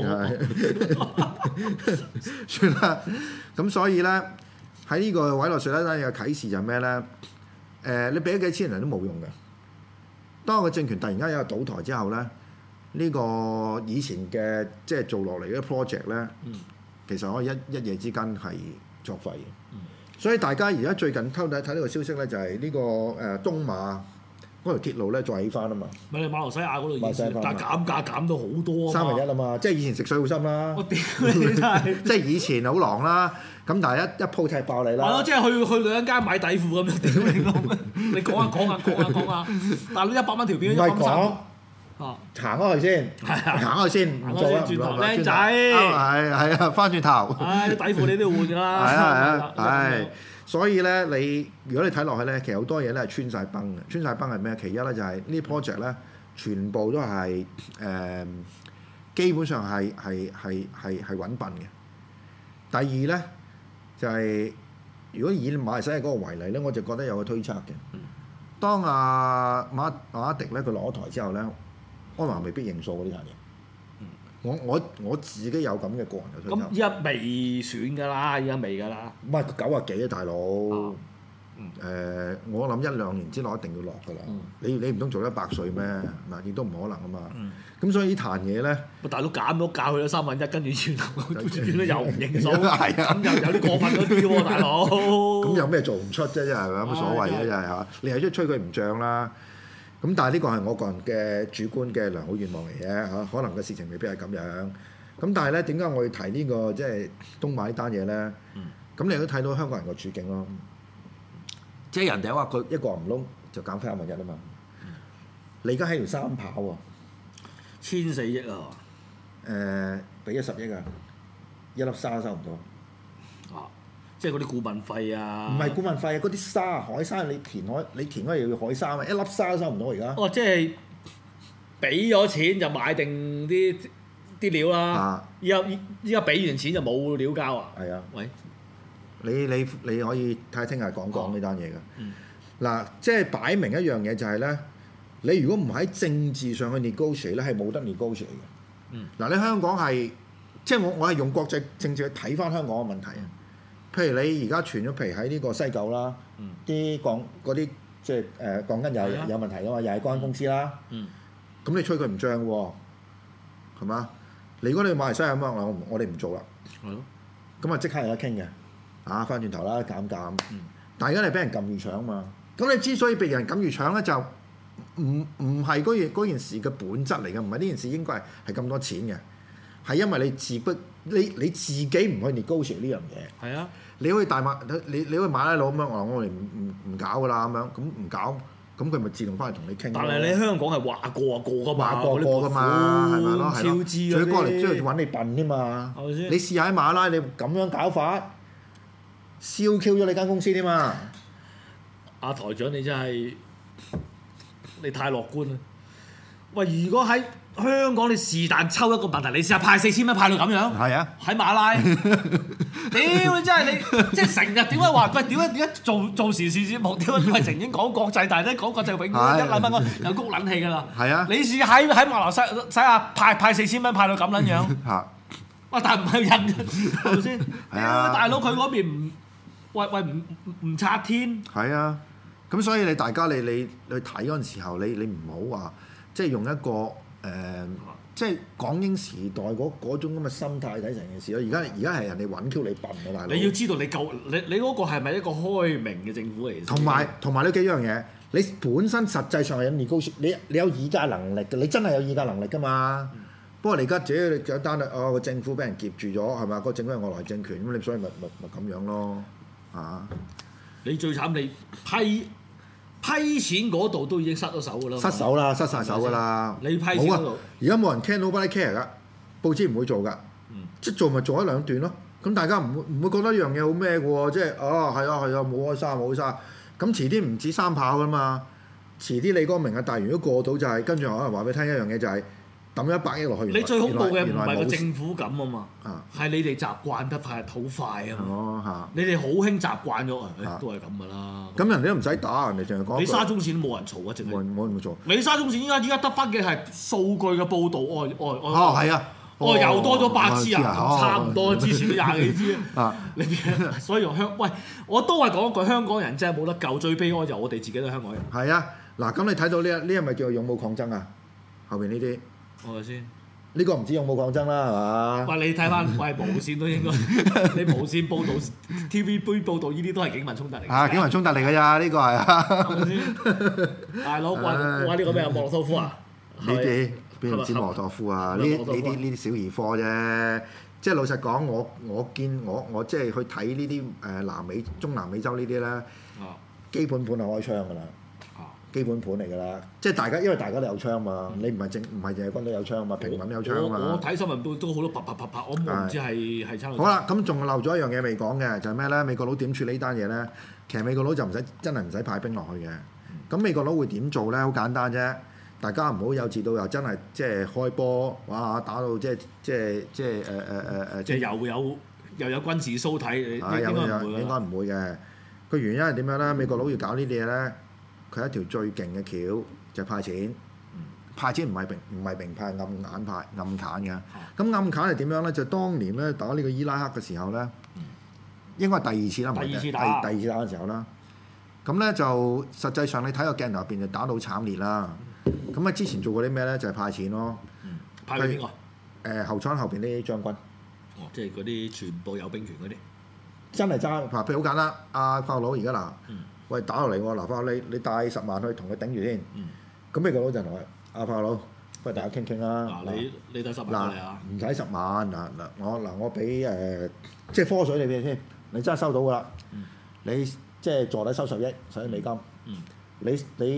算啦。咁所以咧喺呢個委內瑞拉單嘅啟示就係咩咧？你俾咗幾千人都冇用嘅。當個政權突然間有個倒台之後咧，呢個以前嘅即係做落嚟嘅 project 咧，其實可以一夜之間係作廢嘅。所以大家而家最近睇呢個消息咧，就係呢個東馬嗰條鐵路咧再起翻啊嘛。 咪你馬來西亞嗰度意思， 馬來西亞但係減價減到好多啊嘛。 1/3啊嘛，即係以前食水好深啦。 我屌你真係！ 即係以前好狼啦，咁但係一鋪踢爆你啦。 係咯，即係去女人街買底褲咁樣，屌你老味！你講下，但係你100蚊條片， 唔係講。 啊！ 行開去先，行開去先，唔做啦， 轉頭唔靚仔， 係啊，翻轉頭。 唉，底褲你都要換㗎啦。 係啊，係。所以咧，如果你睇落去咧，其實好多嘢咧係穿晒崩嘅。穿晒崩係咩？其一咧就係呢啲 project 咧，全部都係基本上係揾笨嘅。第二咧就係如果以馬來西亞嗰個為例咧，我就覺得有個推測嘅。當馬哈迪咧佢落咗台之後咧，安華未必認數嗰啲嘢。我自己有咁嘅個人嘅推測。 咁依家未選㗎啦，依家未㗎啦。 唔係90幾啊，大佬。我諗1-2年之內一定要落㗎啦。你唔通做得100歲咩？嗱，亦都唔可能啊嘛。咁所以呢壇嘢咧， 大佬減咗價去咗1/3，跟住轉咗又唔認數， 係啊， 咁又有啲過分咗啲喎，大佬。 咁有咩做唔出啫？真係有乜所謂啫？真係嚇，你係即係吹佢唔漲啦。咁但係呢個係我個人嘅主觀嘅良好願望嚟嘅嚇，可能嘅事情未必係咁樣。咁但係咧，點解我要提呢個即係東馬呢單嘢咧？咁你都睇到香港人個處境咯。即係人哋話佢一個唔窿就減翻1/1啊嘛。你而家喺條三跑喎 ，1,400億啊！ 俾咗10億啊，一粒沙都收唔到。 即係嗰啲顧問費啊！ 唔係顧問費啊，嗰啲沙海沙你填開又要海沙啊，一粒沙都收唔到而家。 哦，即係俾咗錢就買定啲料啦。依家俾完錢就冇料交啊！ 係啊。 喂， 你可以睇聽日講呢單嘢㗎。嗱，即係擺明一樣嘢就係咧，你如果唔喺政治上去 negotiate 咧，係冇得 negotiate 嘅。嗱，你香港係即係我係用國際政治去睇翻香港嘅問題啊。譬如你而家傳咗，譬如喺呢個西九啦，啲鋼嗰啲即係鋼筋又有問題㗎嘛，又係嗰間公司啦。咁你吹佢唔漲喎，係嘛？如果你馬來西亞咁樣，我哋唔做啦。 係咯。 咁啊即刻有得傾嘅，翻轉頭啦減價。但係而家你俾人撳住搶嘛，咁你之所以被人撳住搶咧，就唔係嗰件事嘅本質嚟嘅，唔係呢件事應該係咁多錢嘅，係因為你你自己唔去 negotiate 呢樣嘢。 係啊。 你可以大馬你可以馬拉佬咁樣，我哋唔搞㗎啦咁樣，咁唔搞，咁佢咪自動翻嚟同你傾。 但係你香港係話過㗎嘛， 話過㗎嘛，係咪咯？ 超支嗰啲。 最過嚟即係揾你笨添嘛。 係咪先？ 你試下喺馬拉，你咁樣搞法，燒 Q 咗你間公司添嘛？ 阿台長你真係你太樂觀啦！喂，如果喺香港你是但抽一個問題，你試下派4000蚊派到咁樣， 係啊， 喺馬拉，屌你真係你即係成日點解話喂點解做時事節目點解喂曾經講國際，但係咧講國際永遠1-2蚊有谷撚氣㗎啦。 係啊， 你試喺馬來西亞派4000蚊派到咁撚樣嚇， 哇！但係唔係人係咪先？ 係啊， 大佬佢嗰邊唔拆天。 係啊，咁所以你大家你去睇嗰陣時候，你唔好話即係用一個即係港英時代嗰種咁嘅心態睇成件事咯。而家係人哋揾 Q 你笨啊，大佬！ 你要知道你嗰個係咪一個開明嘅政府嚟？ 同埋呢幾樣嘢，你本身實際上係有 negotiate，你有議價能力嘅，你真係有議價能力㗎嘛。不過你而家自己有單啦，個政府俾人夾住咗係咪？個政府係外來政權咁，你所以咪咁樣咯啊！ 你最慘你批錢嗰度都已經失咗手㗎啦， 失晒手㗎啦！ 你批錢嗰度， 而家冇人 care，nobody care 㗎，報紙唔會做㗎，即係做咪做一兩段咯。咁大家唔會覺得呢樣嘢好咩嘅喎？即係係啊冇開沙，咁遲啲唔止3跑㗎嘛，遲啲你嗰個明日大嶼都過到就係跟住可能話俾你聽一樣嘢就係抌咗100億落去。 你最恐怖嘅唔原來冇係個政府咁啊嘛啊， 係你哋習慣得快好快啊嘛。 哦嚇。 你哋好興習慣咗啊， 啊都係咁噶啦。 咁人哋都唔使打，人哋淨係講。 你沙中線都冇人嘈啊，淨係。 冇人做。 你沙中線依家得翻嘅係數據嘅報導， 哦，係啊。 又多咗8支啊， 哦差唔多，之前都20幾支啊。 你所以喂，我都係講一句，香港人真係冇得救，最悲哀就我哋自己都係香港人。 係啊，嗱，咁你睇到呢係咪叫做勇武抗爭啊？後邊呢啲， 係咪先？ 呢個唔知勇武抗爭啦，係嘛？ 喂，你睇翻，喂無線都應該，你無線報導、TVB 報導呢啲都係警民衝突嚟嘅。 啊，警民衝突嚟㗎咋？呢個係啊。 係咪先？大佬，喂呢個咩啊？莫洛托夫啊？ 呢啲邊度知莫洛托夫啊？呢啲小兒科啫。即係老實講，我即係去睇呢啲中南美洲呢啲咧，基本盤係開槍㗎啦。基本盤嚟㗎啦，即係因為大家都有槍嘛，你唔係淨係軍隊有槍嘛，平民都有槍嘛。 我睇新聞都好多啪，我唔知係差。 好啦，咁仲漏咗一樣嘢未講嘅，就係咩咧？美國佬點處理呢單嘢咧？其實美國佬就真係唔使派兵落去嘅。咁美國佬會點做咧？好簡單啫，大家唔好幼稚到又真係即係開波，哇打到即係又有軍事 show 睇， 應該唔會嘅。個原因係點樣咧？美國佬要搞呢啲嘢咧？佢一條最勁嘅橋就係派錢，派錢唔係明派，暗眼派暗砍嘅。咁暗砍係點樣咧？就當年咧打呢個伊拉克嘅時候咧，應該係第二次啦，第二次打嘅時候啦。咁咧就實際上你睇個鏡頭入邊就打到慘烈啦。咁啊之前做過啲咩咧？就係派錢咯。 派俾邊個？ 後倉後邊啲將軍。 即係嗰啲全部有兵權嗰啲。真係爭，譬如好簡單，阿法佬而家嗱。喂，打落嚟喎！嗱，法佬你帶10萬去同佢頂住先。咁美國佬就同阿法佬，不如大家傾傾啦。 你帶10萬嚟啊？ 唔使10萬我俾即係科水你俾先，你真係收到㗎啦。你即係坐底收10億美金。你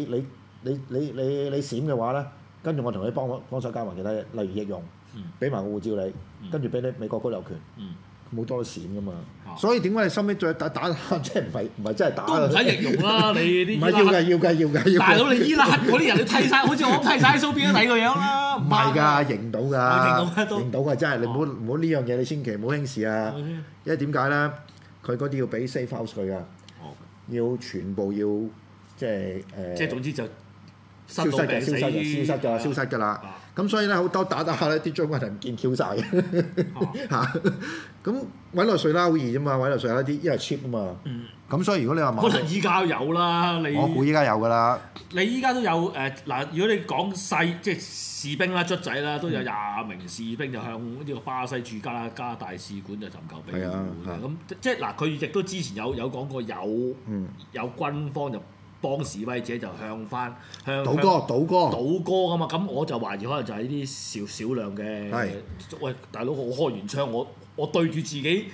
閃嘅話咧，跟住我同你幫手加埋其他嘢，例如易用，俾埋個護照你，跟住俾你美國居留權。冇多閃噶嘛，所以點解你收尾再打即係唔係真係打？ 都唔使易容啦，你啲唔係要㗎。 大佬你伊拉克嗰啲人你剃晒，好似我剃晒鬚變咗第二個樣啦。 唔係㗎，認到㗎，認到㗎，真係你唔好呢樣嘢，你千祈唔好輕視啊！因為點解咧？佢嗰啲要俾 safe house 佢㗎，要全部要即係總之就消失㗎啦。咁所以咧好多打下咧，啲將軍係唔見 Q 晒嘅嚇。咁委內瑞拉好易啫嘛，委內瑞拉啲因為 cheap 啊嘛。咁所以如果你話可能依家有啦， 我估依家有㗎啦。 你依家都有嗱，如果你講細即係士兵啦、卒仔啦，都有20名士兵就向呢個巴西駐加拿大使館就尋求庇護嘅。咁即係嗱，佢亦都之前有講過有軍方就幫示威者就向賭歌㗎嘛，咁我就懷疑可能就係呢啲少量嘅。喂，大佬，我開完槍，我對住自己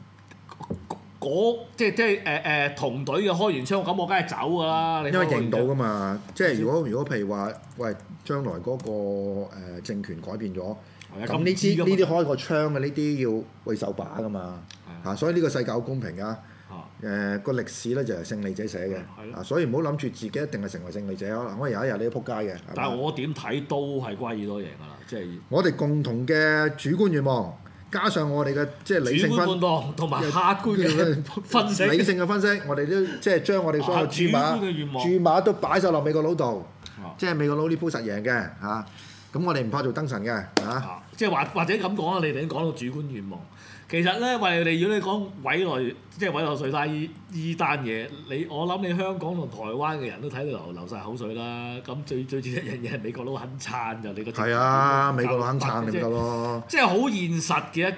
即係同隊嘅開完槍，咁我梗係走㗎啦。 因為認到㗎嘛，即係如果譬如話，喂，將來嗰個政權改變咗，咁呢啲開個槍嘅呢啲要為受把㗎嘛嚇，所以呢個世界好公平㗎。個歷史咧就係勝利者寫嘅，所以唔好諗住自己一定係成為勝利者咯。我有一日你都撲街嘅。 但係我點睇都係瓜爾多贏㗎啦，即係我哋共同嘅主觀願望，加上我哋嘅即係理性判斷同埋客觀嘅分析， 理性嘅分析，我哋都即係將我哋所有注碼都擺晒落美國佬度，即係美國佬呢鋪實贏嘅嚇。咁我哋唔怕做燈神嘅嚇。 即係或者咁講啦，你哋已經講到主觀願望。其實咧，為你如果你講委內瑞拉依單嘢，我諗你香港同台灣嘅人都睇到流晒口水啦。咁最主要一樣嘢係美國佬肯撐就你個係啊，美國佬肯撐你咪得咯。 即係好現實嘅一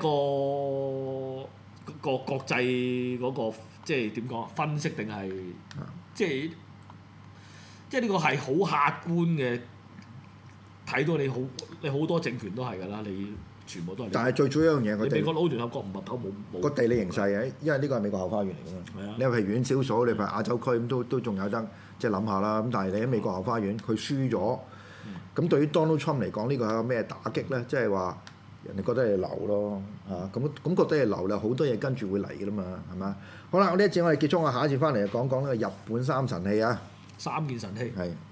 個國際嗰個即係點講分析定係即係呢個係好客觀嘅，睇到你好多政權都係㗎啦，你。全部都係， 但係最主要一樣嘢， 美國佬聯合國唔合頭冇個地理形勢嘅，因為呢個係美國後花園嚟㗎嘛。你譬如遠少數，你譬如亞洲區咁都仲有得即係諗下啦。咁但係你喺美國後花園，佢輸咗，咁對於 Donald Trump 嚟講，呢個係個咩打擊咧？即係話人哋覺得你流咯嚇，咁覺得你流咧，好多嘢跟住會嚟㗎啦嘛，係嘛？好啦，呢一節我哋結束，我下一節翻嚟講講呢個日本三神器啊。 3件神器。 係。